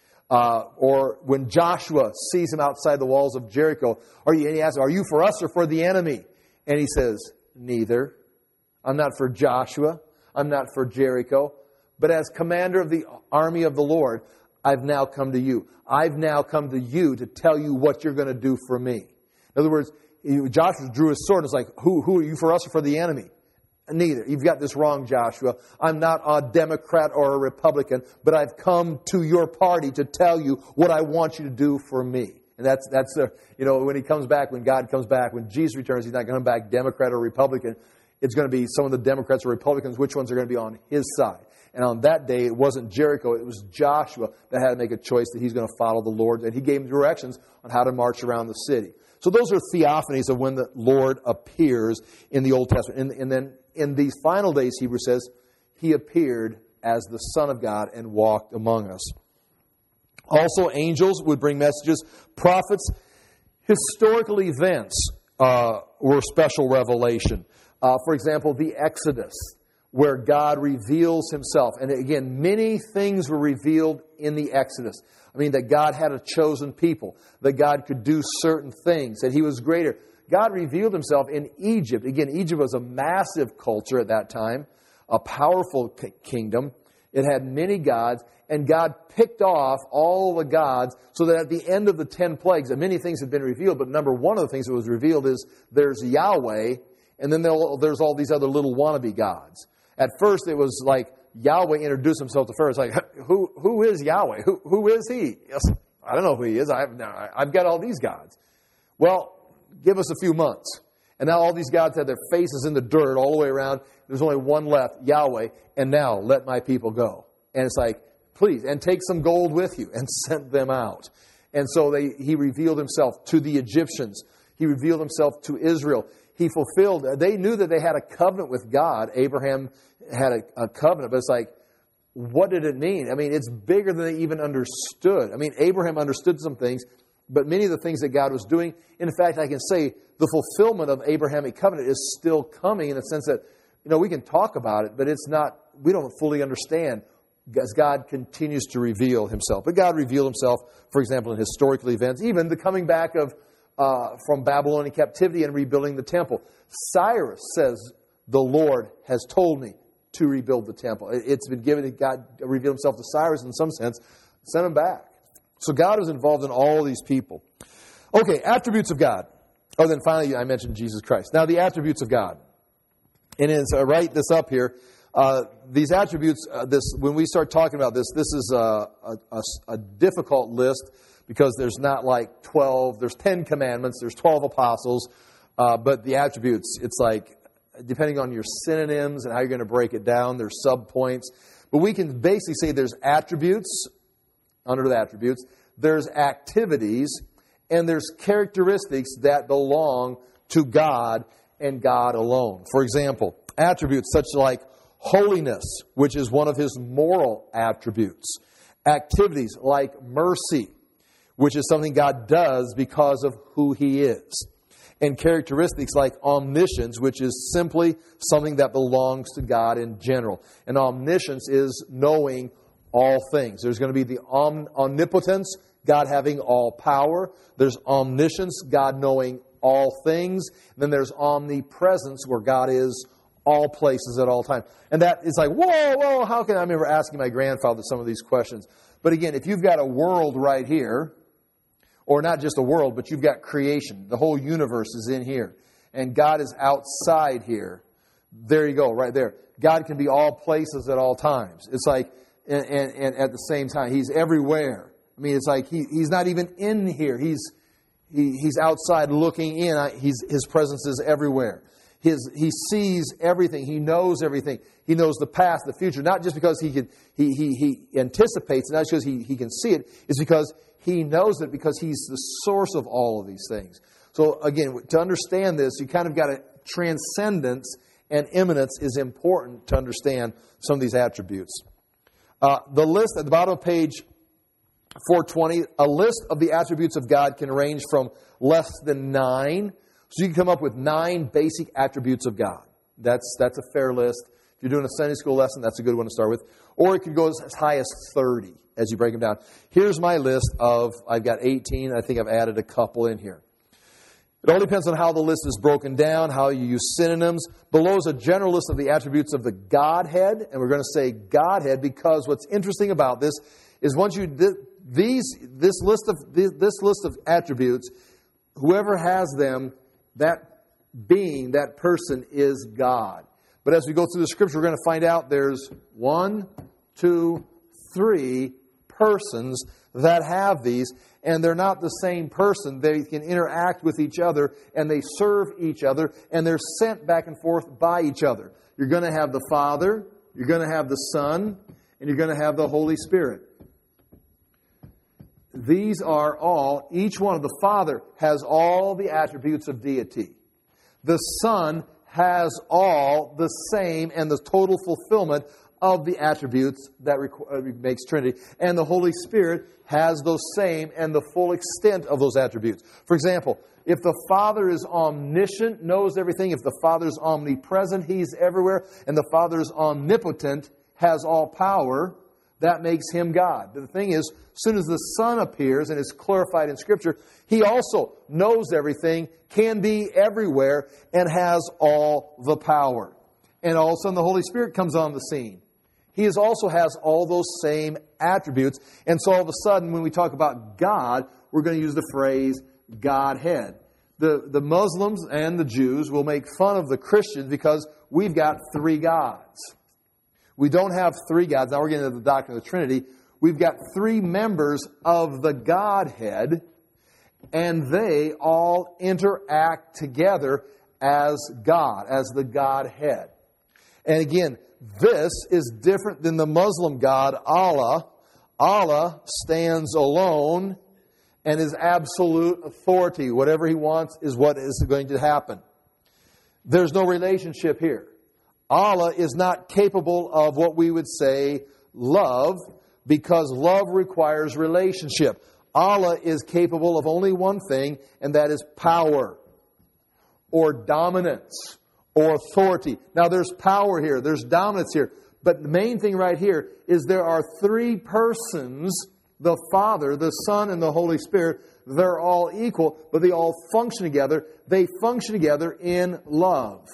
Uh, or when Joshua sees him outside the walls of Jericho, are you, and he asks, are you for us or for the enemy? And he says, neither. I'm not for Joshua. I'm not for Jericho. But as commander of the army of the Lord, I've now come to you. I've now come to you to tell you what you're going to do for me. In other words, Joshua drew his sword and was like, who, who are you for us or for the enemy? Neither. You've got this wrong, Joshua. I'm not a Democrat or a Republican, but I've come to your party to tell you what I want you to do for me. And that's, that's the, you know, when he comes back, when God comes back, when Jesus returns, he's not going to come back Democrat or Republican. It's going to be some of the Democrats or Republicans, which ones are going to be on his side. And on that day, it wasn't Jericho, it was Joshua that had to make a choice that he's going to follow the Lord. And he gave him directions on how to march around the city. So those are theophanies of when the Lord appears in the Old Testament. And, and then in these final days, Hebrews says, he appeared as the Son of God and walked among us. Also, angels would bring messages. Prophets, historical events uh, were special revelation. Uh, for example, the Exodus, where God reveals himself. And again, many things were revealed in the Exodus. I mean, that God had a chosen people, that God could do certain things, that he was greater. God revealed himself in Egypt. Again, Egypt was a massive culture at that time, a powerful kingdom. It had many gods, and God picked off all the gods so that at the end of the ten plagues, and many things had been revealed, but number one of the things that was revealed is there's Yahweh, and then there's all these other little wannabe gods. At first, it was like Yahweh introduced himself to Pharaoh. It's like, who who is Yahweh? Who who is he? Yes, I don't know who he is. I've I've got all these gods. Well, give us a few months, and now all these gods have their faces in the dirt all the way around. There's only one left, Yahweh. And now let my people go. And it's like, please, and take some gold with you, and sent them out. And so they he revealed himself to the Egyptians. He revealed himself to Israel. He fulfilled, they knew that they had a covenant with God. Abraham had a, a covenant, but it's like, what did it mean? I mean, it's bigger than they even understood. I mean, Abraham understood some things, but many of the things that God was doing, in fact, I can say the fulfillment of Abrahamic covenant is still coming in the sense that, you know, we can talk about it, but it's not, we don't fully understand as God continues to reveal himself. But God revealed himself, for example, in historical events, even the coming back of Uh, from Babylonian captivity and rebuilding the temple. Cyrus says, the Lord has told me to rebuild the temple. It's been given, God revealed himself to Cyrus in some sense, sent him back. So God is involved in all of these people. Okay, attributes of God. Oh, then finally I mentioned Jesus Christ. Now the attributes of God. And as I write this up here, uh, these attributes, uh, this when we start talking about this, this is a, a, a difficult list, because there's not like twelve, there's ten commandments, there's twelve apostles, uh, but the attributes, it's like, depending on your synonyms and how you're going to break it down, there's sub-points. But we can basically say there's attributes, under the attributes, there's activities, and there's characteristics that belong to God and God alone. For example, attributes such like holiness, which is one of His moral attributes. Activities like mercy, which is something God does because of who He is. And characteristics like omniscience, which is simply something that belongs to God in general. And omniscience is knowing all things. There's going to be the om- omnipotence, God having all power. There's omniscience, God knowing all things. And then there's omnipresence, where God is all places at all times. And that is like, whoa, whoa, how can I, I remember asking my grandfather some of these questions. But again, if you've got a world right here, or not just a world, but you've got creation. The whole universe is in here. And God is outside here. There you go, right there. God can be all places at all times. It's like, and, and, and at the same time, He's everywhere. I mean, it's like he, He's not even in here. He's he, He's outside looking in. He's, His presence is everywhere. His, he sees everything. He knows everything. He knows the past, the future. Not just because he can, he, he, he anticipates, not just because he, he can see it. It's because He knows it, because He's the source of all of these things. So again, to understand this, you kind of got a transcendence and immanence is important to understand some of these attributes. Uh, the list at the bottom of page four twenty, a list of the attributes of God can range from less than nine. So you can come up with nine basic attributes of God. That's, that's a fair list. If you're doing a Sunday school lesson, that's a good one to start with. Or it could go as high as thirty as you break them down. Here's my list of, I've got eighteen. I think I've added a couple in here. It all depends on how the list is broken down, how you use synonyms. Below is a general list of the attributes of the Godhead. And we're going to say Godhead because what's interesting about this is once you, these, this list of, this list of attributes, whoever has them, that being, that person is God. But as we go through the Scripture, we're going to find out there's one, two, three persons that have these, and they're not the same person. They can interact with each other, and they serve each other, and they're sent back and forth by each other. You're going to have the Father, you're going to have the Son, and you're going to have the Holy Spirit. These are all, each one of the Father has all the attributes of deity. The Son has all the same and the total fulfillment of the attributes that makes Trinity. And the Holy Spirit has those same and the full extent of those attributes. For example, if the Father is omniscient, knows everything, if the Father is omnipresent, He's everywhere, and the Father is omnipotent, has all power, that makes Him God. But the thing is, as soon as the Son appears and is clarified in Scripture, He also knows everything, can be everywhere, and has all the power. And all of a sudden the Holy Spirit comes on the scene. He is also has all those same attributes. And so all of a sudden when we talk about God, we're going to use the phrase Godhead. The, the Muslims and the Jews will make fun of the Christians because we've got three gods. We don't have three gods. Now we're getting into the doctrine of the Trinity. We've got three members of the Godhead, and they all interact together as God, as the Godhead. And again, this is different than the Muslim God, Allah. Allah stands alone and is absolute authority. Whatever He wants is what is going to happen. There's no relationship here. Allah is not capable of what we would say love, because love requires relationship. Allah is capable of only one thing, and that is power, or dominance, or authority. Now there's power here, there's dominance here, but the main thing right here is there are three persons, the Father, the Son, and the Holy Spirit. They're all equal, but they all function together. They function together in love.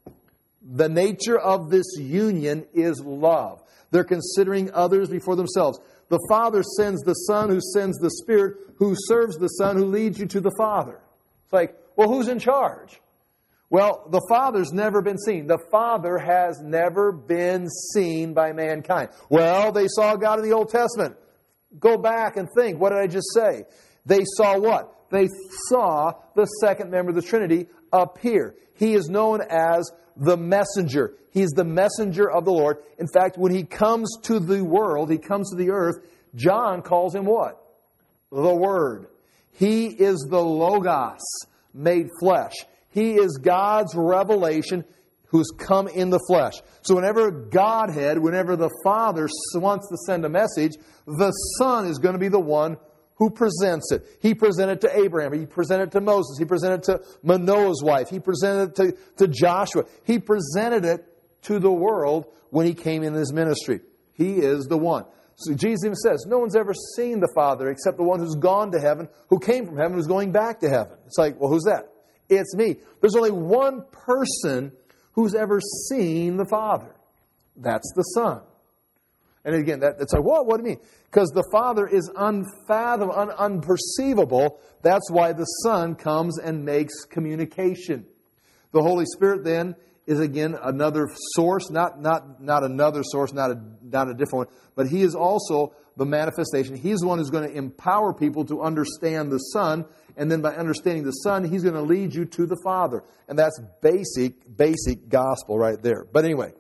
The nature of this union is love. They're considering others before themselves. The Father sends the Son, who sends the Spirit, who serves the Son, who leads you to the Father. It's like, well, who's in charge? Well, the Father's never been seen. The Father has never been seen by mankind. Well, they saw God in the Old Testament. Go back and think, what did I just say? They saw what? They saw the second member of the Trinity appear. He is known as the messenger. He's the messenger of the Lord. In fact, when He comes to the world, He comes to the earth, John calls Him what? The Word. He is the Logos made flesh. He is God's revelation who's come in the flesh. So whenever Godhead, whenever the Father wants to send a message, the Son is going to be the one who presents it. He presented to Abraham. He presented to Moses. He presented to Manoah's wife. He presented it to, to Joshua. He presented it to the world when He came in His ministry. He is the one. So Jesus even says, no one's ever seen the Father except the one who's gone to heaven, who came from heaven, who's going back to heaven. It's like, well, who's that? It's me. There's only one person who's ever seen the Father. That's the Son. And again, that, that's like, what? What do you mean? Because the Father is unfathomable, un, unperceivable. That's why the Son comes and makes communication. The Holy Spirit then is again another source, not not not another source, not a not a different one, but He is also the manifestation. He's the one who's going to empower people to understand the Son, and then by understanding the Son, He's going to lead you to the Father. And that's basic, basic gospel right there. But anyway,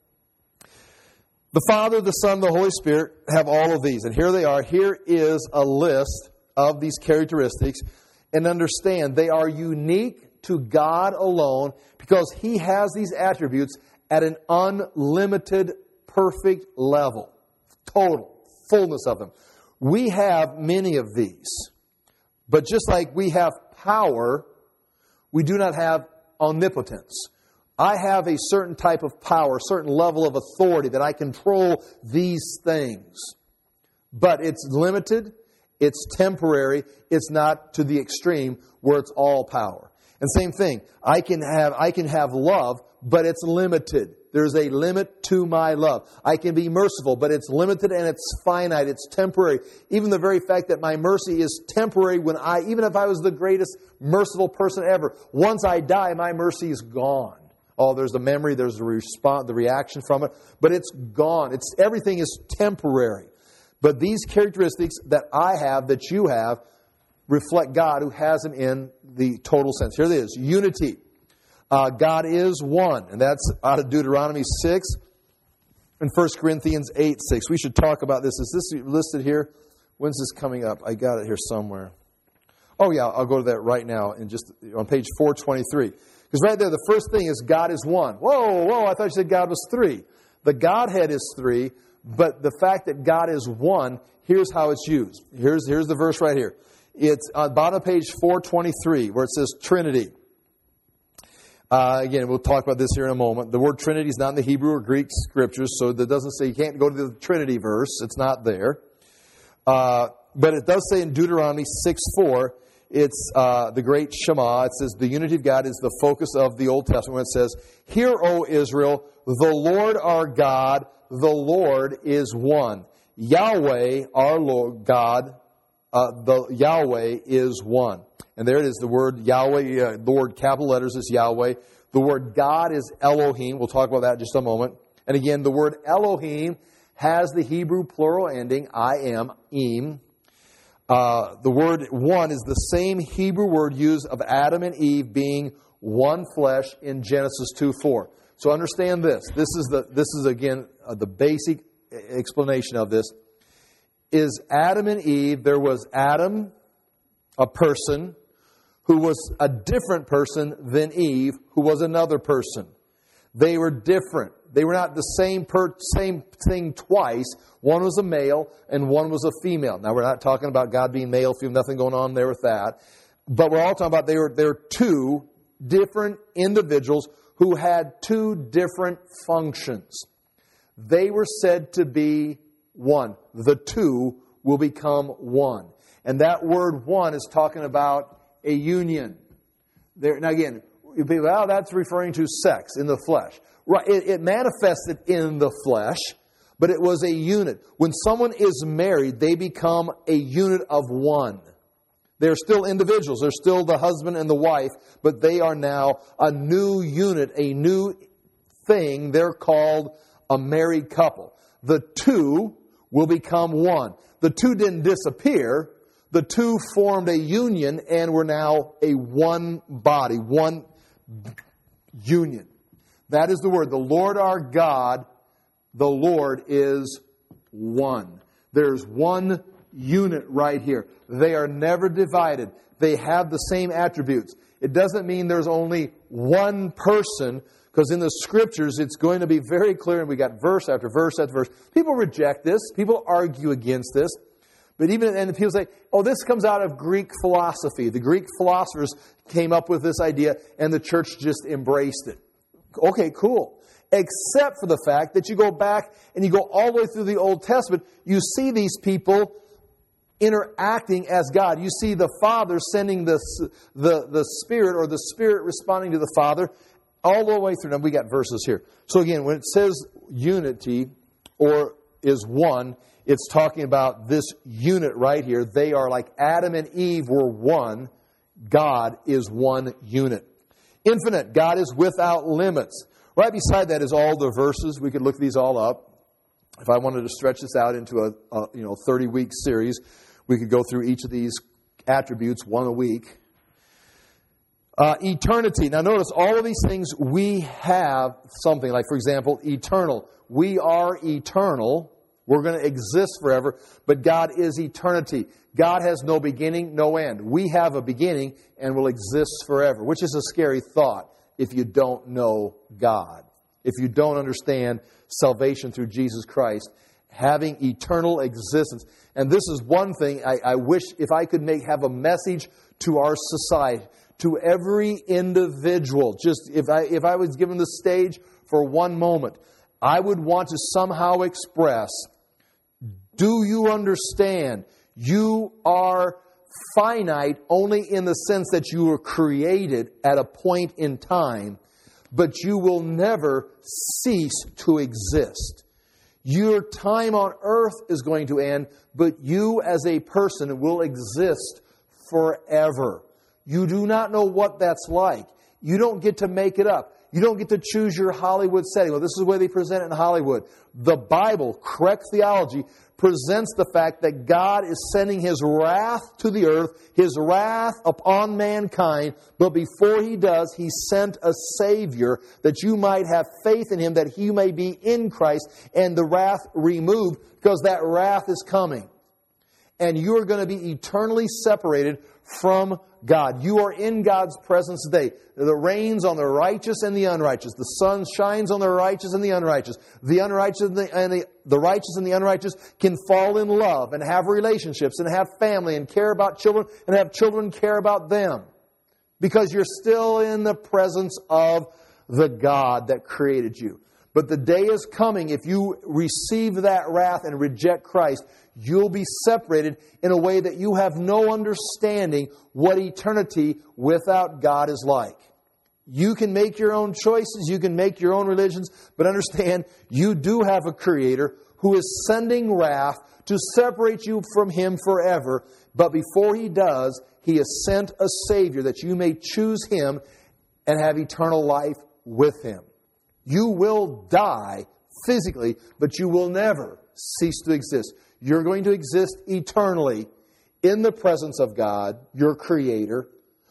the Father, the Son, the Holy Spirit have all of these. And here they are. Here is a list of these characteristics. And understand, they are unique to God alone because He has these attributes at an unlimited, perfect level. Total, fullness of them. We have many of these. But just like we have power, we do not have omnipotence. I have a certain type of power, a certain level of authority that I control these things. But it's limited, it's temporary, it's not to the extreme where it's all power. And same thing, I can have I can have love, but it's limited. There's a limit to my love. I can be merciful, but it's limited and it's finite, it's temporary. Even the very fact that my mercy is temporary when I, even if I was the greatest merciful person ever, once I die, my mercy is gone. Oh, there's the memory, there's the response, the reaction from it, but it's gone. It's everything is temporary. But these characteristics that I have, that you have, reflect God who has them in the total sense. Here it is, unity. Uh, God is one, and that's out of Deuteronomy six and First Corinthians eight six. We should talk about this. Is this listed here? When's this coming up? I got it here somewhere. Oh yeah, I'll go to that right now, in just on page four twenty-three. Because right there, the first thing is God is one. Whoa, whoa, I thought you said God was three. The Godhead is three, but the fact that God is one, here's how it's used. Here's, here's the verse right here. It's on bottom of page four twenty-three, where it says Trinity. Uh, again, we'll talk about this here in a moment. The word Trinity is not in the Hebrew or Greek scriptures, so that doesn't say you can't go to the Trinity verse. It's not there. Uh, but it does say in Deuteronomy six four, it's uh, the great Shema. It says the unity of God is the focus of the Old Testament. When it says, "Hear, O Israel, the Lord our God, the Lord is one. Yahweh, our Lord God, uh, the Yahweh is one." And there it is, the word Yahweh, uh, the word capital letters is Yahweh. The word God is Elohim. We'll talk about that in just a moment. And again, the word Elohim has the Hebrew plural ending, I am, im. Uh, the word one is the same Hebrew word used of Adam and Eve being one flesh in Genesis two four. So understand this. This is, the, this is again, uh, the basic explanation of this. Is Adam and Eve, there was Adam, a person, who was a different person than Eve, who was another person. They were different. They were not the same per, same thing twice. One was a male and one was a female. Now, we're not talking about God being male, female, nothing going on there with that. But we're all talking about they were, they were two different individuals who had two different functions. They were said to be one. The two will become one. And that word one is talking about a union. There, now again, people, well, that's referring to sex in the flesh. Right, it, it manifested in the flesh, but it was a unit. When someone is married, they become a unit of one. They're still individuals. They're still the husband and the wife, but they are now a new unit, a new thing. They're called a married couple. The two will become one. The two didn't disappear. The two formed a union and were now a one body, one union. That is the word. The Lord our God, the Lord is one. There's one unit right here. They are never divided. They have the same attributes. It doesn't mean there's only one person, because in the Scriptures it's going to be very clear, and we got verse after verse after verse. People reject this. People argue against this. But even, and people say, oh, this comes out of Greek philosophy. The Greek philosophers came up with this idea, and the church just embraced it. Okay, cool. Except for the fact that you go back and you go all the way through the Old Testament, you see these people interacting as God. You see the Father sending the, the, the Spirit, or the Spirit responding to the Father, all the way through. Now, we got verses here. So again, when it says unity, or is one, it's talking about this unit right here. They are like Adam and Eve were one. God is one unit. Infinite. God is without limits. Right beside that is all the verses. We could look these all up. If I wanted to stretch this out into a, a you know thirty-week series, we could go through each of these attributes, one a week. Uh, eternity. Now notice all of these things, we have something. Like, for example, eternal. We are eternal. We're going to exist forever. But God is eternity. God has no beginning, no end. We have a beginning and will exist forever, which is a scary thought if you don't know God. If you don't understand salvation through Jesus Christ, having eternal existence. And this is one thing I, I wish if I could make have a message to our society, to every individual. Just if I if I was given the stage for one moment, I would want to somehow express, do you understand? You are finite only in the sense that you were created at a point in time, but you will never cease to exist. Your time on earth is going to end, but you as a person will exist forever. You do not know what that's like. You don't get to make it up. You don't get to choose your Hollywood setting. Well, this is the way they present it in Hollywood. The Bible, correct theology, presents the fact that God is sending His wrath to the earth, His wrath upon mankind, but before He does, He sent a Savior that you might have faith in Him, that He may be in Christ, and the wrath removed, because that wrath is coming. And you are going to be eternally separated from God. You are in God's presence today. The rains on the righteous and the unrighteous. The sun shines on the righteous and the unrighteous. The unrighteous and the, and the, the righteous and the unrighteous can fall in love and have relationships and have family and care about children and have children care about them. Because you're still in the presence of the God that created you. But the day is coming, if you receive that wrath and reject Christ, you'll be separated in a way that you have no understanding what eternity without God is like. You can make your own choices, you can make your own religions, but understand you do have a Creator who is sending wrath to separate you from Him forever. But before He does, He has sent a Savior that you may choose Him and have eternal life with Him. You will die physically, but you will never cease to exist. You're going to exist eternally in the presence of God, your Creator,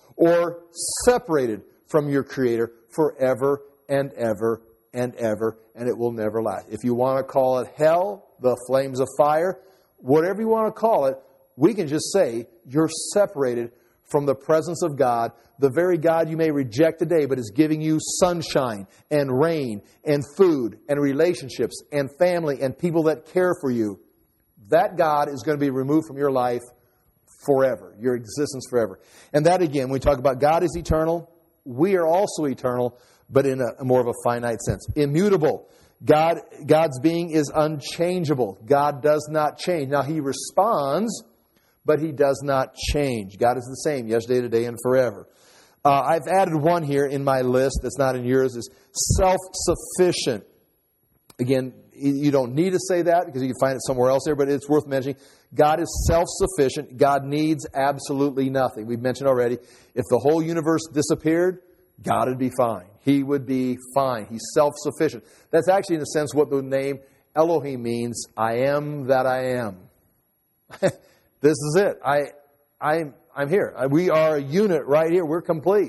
or separated from your Creator forever and ever and ever, and it will never last. If you want to call it hell, the flames of fire, whatever you want to call it, we can just say you're separated from the presence of God, the very God you may reject today, but is giving you sunshine and rain and food and relationships and family and people that care for you. That God is going to be removed from your life forever, your existence forever. And that again, when we talk about God is eternal, we are also eternal, but in a, a more of a finite sense. Immutable. God, God's being is unchangeable. God does not change. Now He responds, but He does not change. God is the same yesterday, today, and forever. Uh, I've added one here in my list that's not in yours, is self-sufficient. Again, you don't need to say that because you can find it somewhere else there, but it's worth mentioning. God is self-sufficient. God needs absolutely nothing. We've mentioned already, if the whole universe disappeared, God would be fine. He would be fine. He's self-sufficient. That's actually, in a sense, what the name Elohim means. I am that I am. This is it. I, I'm, I'm here. We are a unit right here. We're complete.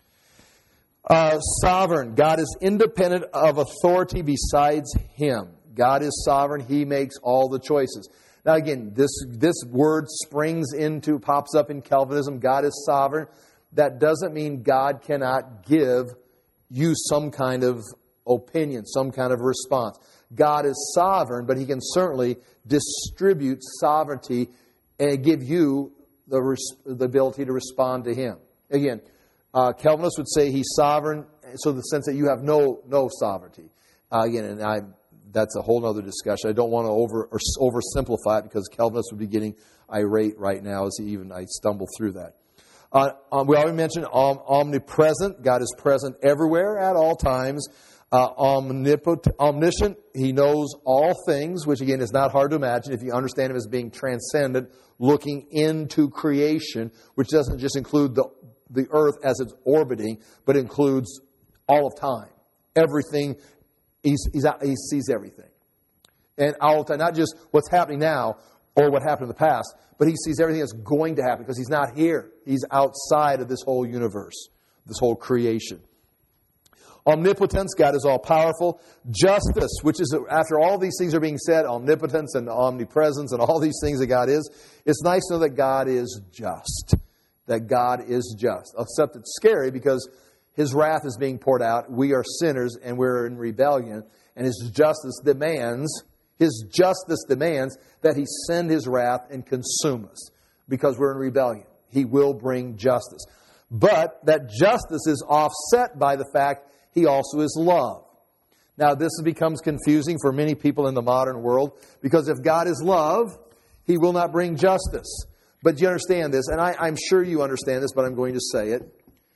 Uh, sovereign. God is independent of authority besides Him. God is sovereign. He makes all the choices. Now again, this, this word springs into, pops up in Calvinism. God is sovereign. That doesn't mean God cannot give you some kind of opinion, some kind of response. God is sovereign, but He can certainly distribute sovereignty and give you the, res- the ability to respond to Him. Again, uh, Calvinists would say He's sovereign, so in the sense that you have no no sovereignty. Uh, again, and I, that's a whole other discussion. I don't want to over or oversimplify it because Calvinists would be getting irate right now as even I stumble through that. Uh, um, we already mentioned om- omnipresent. God is present everywhere at all times. Uh, omnipotent, omniscient. He knows all things, which again is not hard to imagine if you understand Him as being transcendent, looking into creation, which doesn't just include the, the earth as it's orbiting, but includes all of time. Everything, he's, he's, he sees everything. And all of time, not just what's happening now or what happened in the past, but He sees everything that's going to happen because He's not here. He's outside of this whole universe, this whole creation. Omnipotence, God is all-powerful. Justice, which is, after all these things are being said, omnipotence and omnipresence and all these things that God is, it's nice to know that God is just. That God is just. Except it's scary because His wrath is being poured out. We are sinners and we're in rebellion. And His justice demands, His justice demands that He send His wrath and consume us because we're in rebellion. He will bring justice. But that justice is offset by the fact He also is love. Now, this becomes confusing for many people in the modern world because if God is love, He will not bring justice. But you understand this, and I, I'm sure you understand this, but I'm going to say it.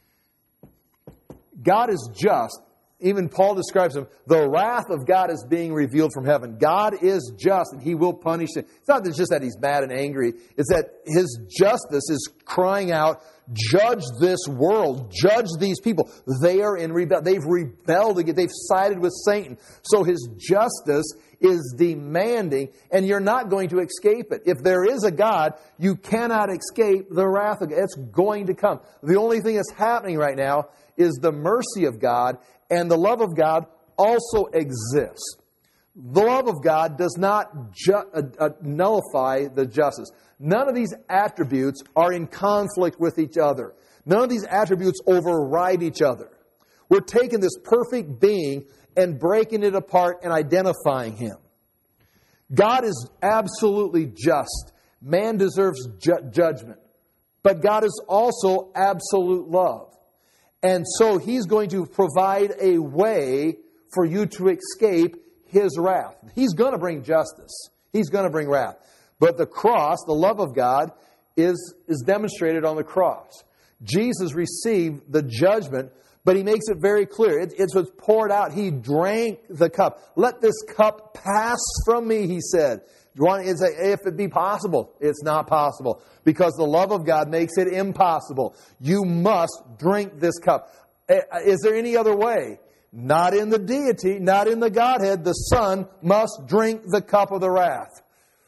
God is just. Even Paul describes Him. The wrath of God is being revealed from heaven. God is just, and He will punish it. It's not just that He's mad and angry. It's that His justice is crying out, judge this world. Judge these people. They are in rebellion. They've rebelled again. They've sided with Satan. So His justice is demanding, and you're not going to escape it. If there is a God, you cannot escape the wrath of God. It's going to come. The only thing that's happening right now is the mercy of God, and the love of God also exists. The love of God does not ju- uh, uh, nullify the justice. None of these attributes are in conflict with each other. None of these attributes override each other. We're taking this perfect being and breaking it apart and identifying Him. God is absolutely just. Man deserves ju- judgment. But God is also absolute love. And so He's going to provide a way for you to escape His wrath. He's going to bring justice. He's going to bring wrath. But the cross, the love of God, is, is demonstrated on the cross. Jesus received the judgment, but He makes it very clear. It, it was poured out. He drank the cup. Let this cup pass from me, He said. You want, it's like, if it be possible, it's not possible. Because the love of God makes it impossible. You must drink this cup. Is there any other way? Not in the deity, not in the Godhead. The Son must drink the cup of the wrath.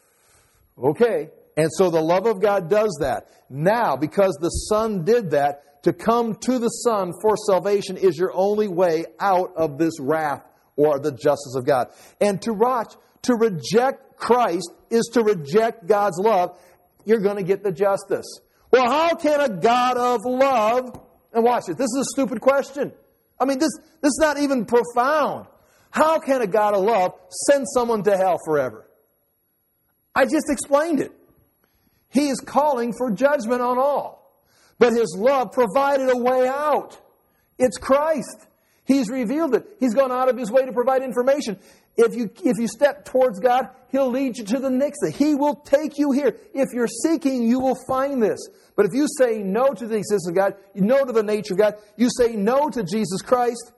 Okay. And so the love of God does that. Now, because the Son did that, to come to the Son for salvation is your only way out of this wrath or the justice of God. And to watch, to reject Christ is to reject God's love. You're going to get the justice. Well, how can a God of love, and watch it, this is a stupid question. I mean, this, this is not even profound. How can a God of love send someone to hell forever? I just explained it. He is calling for judgment on all. But His love provided a way out. It's Christ. He's revealed it. He's gone out of His way to provide information. If you if you step towards God, He'll lead you to the next thing. He will take you here. If you're seeking, you will find this. But if you say no to the existence of God, no to the nature of God, you say no to Jesus Christ,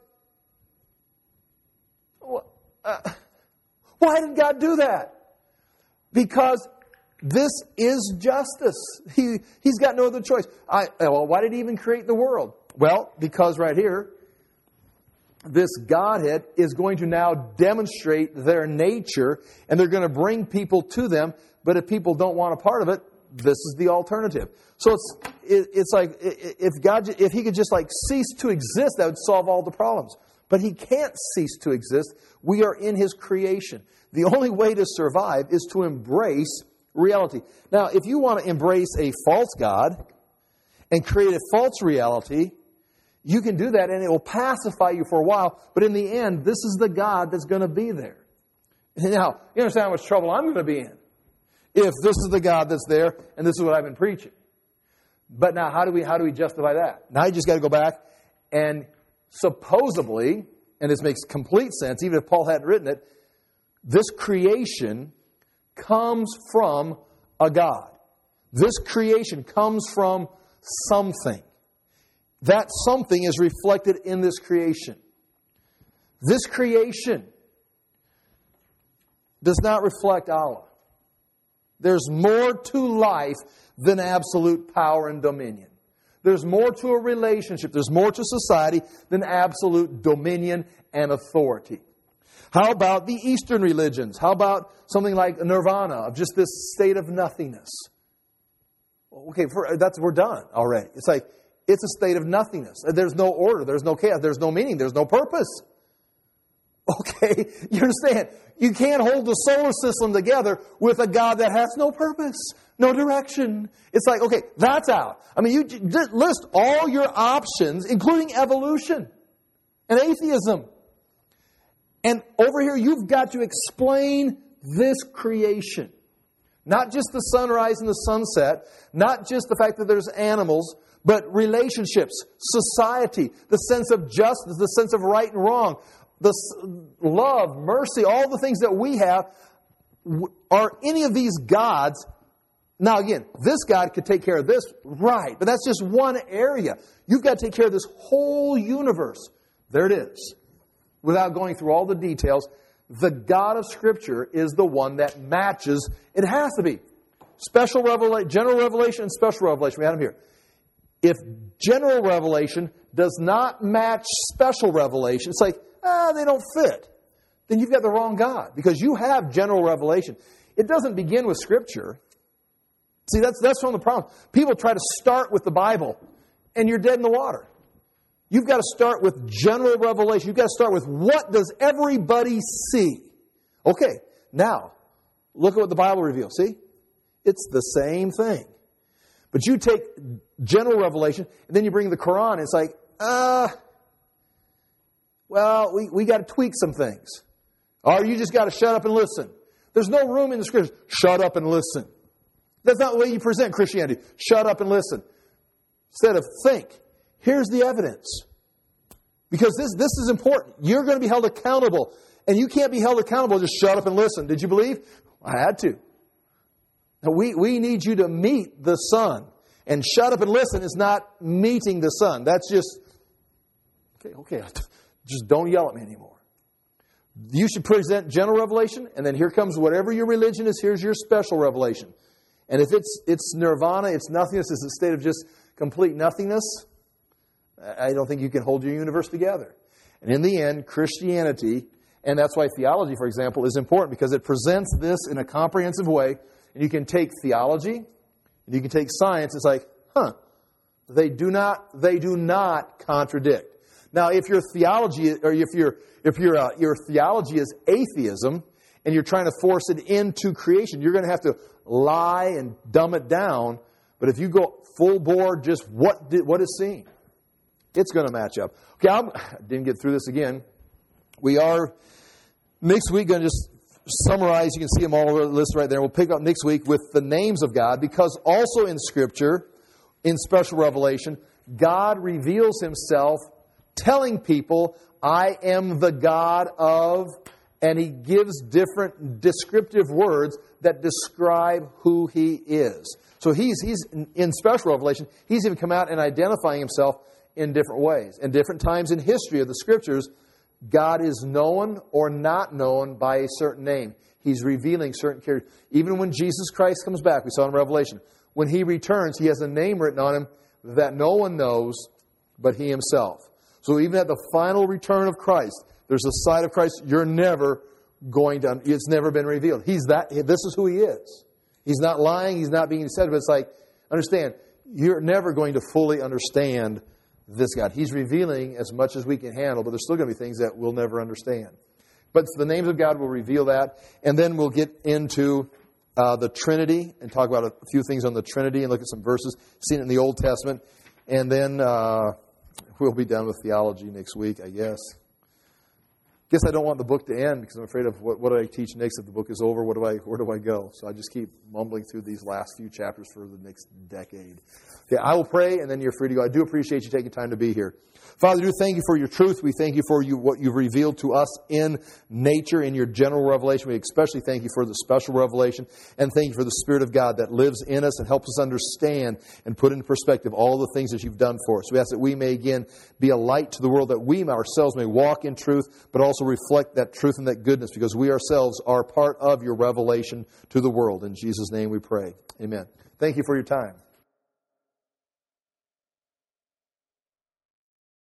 uh, why did God do that? Because this is justice. He, he's got no other choice. I, well, why did He even create the world? Well, because right here, this Godhead is going to now demonstrate their nature, and they're going to bring people to them. But if people don't want a part of it, this is the alternative. So it's it, it's like if God, if He could just like cease to exist, that would solve all the problems. but He can't cease to exist. We are in His creation. The only way to survive is to embrace reality. Now, if you want to embrace a false God and create a false reality, you can do that and it will pacify you for a while, but in the end, this is the God that's going to be there. Now, you understand how much trouble I'm going to be in if this is the God that's there and this is what I've been preaching. But now, how do we how do we justify that? Now you just got to go back and supposedly, and this makes complete sense, even if Paul hadn't written it, this creation comes from a God. This creation comes from something. That something is reflected in this creation. This creation does not reflect Allah. There's more to life than absolute power and dominion. There's more to a relationship. There's more to society than absolute dominion and authority. How about the Eastern religions? How about something like nirvana, of just this state of nothingness? Okay, for, that's we're done already. It's like, it's a state of nothingness. There's no order. There's no chaos. There's no meaning. There's no purpose. Okay, you understand? You can't hold the solar system together with a God that has no purpose, no direction. It's like, okay, that's out. I mean, you list all your options, including evolution and atheism. And over here, you've got to explain this creation. Not just the sunrise and the sunset, not just the fact that there's animals, but relationships, society, the sense of justice, the sense of right and wrong, the love, mercy, all the things that we have. Are any of these gods? Now again, this God could take care of this, right, but that's just one area. You've got to take care of this whole universe. There it is. Without going through all the details, the God of Scripture is the one that matches. It has to be. Special revelation, general revelation and special revelation. We had them here. If general revelation does not match special revelation, it's like, ah, they don't fit. Then you've got the wrong God. Because you have general revelation. It doesn't begin with Scripture. See, that's, that's one of the problems. People try to start with the Bible, and you're dead in the water. You've got to start with general revelation. You've got to start with, what does everybody see? Okay, now, look at what the Bible reveals. See? It's the same thing. But you take general revelation, and then you bring the Quran, and it's like, uh, well, we, we got to tweak some things. Or you just got to shut up and listen. There's no room in the Scriptures. Shut up and listen. That's not the way you present Christianity. Shut up and listen. Instead of think. Here's the evidence. Because this, this is important. You're going to be held accountable. And you can't be held accountable. Just shut up and listen. Did you believe? I had to. Now we, we need you to meet the Son. And shut up and listen is not meeting the Son. That's just, okay, okay, just don't yell at me anymore. You should present general revelation, and then here comes whatever your religion is, here's your special revelation. And if it's it's nirvana, it's nothingness, it's a state of just complete nothingness, I don't think you can hold your universe together. And in the end, Christianity, and that's why theology, for example, is important, because it presents this in a comprehensive way. And you can take theology, and you can take science. It's like, huh, they do not they do not contradict. Now, if your theology, or if your if your uh, your theology is atheism, and you're trying to force it into creation, you're going to have to lie and dumb it down. But if you go full bore, just what did, what is seen, it's going to match up. Okay, I'm, I didn't get through this again. We are next week going to just summarize. You can see them all listed right there. We'll pick up next week with the names of God, because also in Scripture, in special revelation, God reveals Himself, telling people, I am the God of, and He gives different descriptive words that describe who He is. So he's he's in special revelation, He's even come out and identifying Himself in different ways. And different times in history of the Scriptures, God is known or not known by a certain name. He's revealing certain characters. Even when Jesus Christ comes back, we saw in Revelation, when He returns, He has a name written on Him that no one knows but He Himself. So even at the final return of Christ, there's a side of Christ you're never going to, it's never been revealed. He's that, this is who He is. He's not lying, He's not being deceptive. It's like, understand, you're never going to fully understand this God. He's revealing as much as we can handle, but there's still going to be things that we'll never understand. But the names of God will reveal that, and then we'll get into uh, the Trinity and talk about a few things on the Trinity and look at some verses seen in the Old Testament, and then uh, we'll be done with theology next week, I guess. Guess I don't want the book to end because I'm afraid of what, what do I teach next if the book is over? What do I, where do I go? So I just keep mumbling through these last few chapters for the next decade. Okay, I will pray, and then you're free to go. I do appreciate you taking time to be here. Father, we do thank you for your truth. We thank you for you what you've revealed to us in nature, in your general revelation. We especially thank you for the special revelation, and thank you for the Spirit of God that lives in us and helps us understand and put into perspective all the things that you've done for us. We ask that we may again be a light to the world, that we ourselves may walk in truth, but also reflect that truth and that goodness, because we ourselves are part of your revelation to the world. In Jesus' name we pray. Amen. Thank you for your time.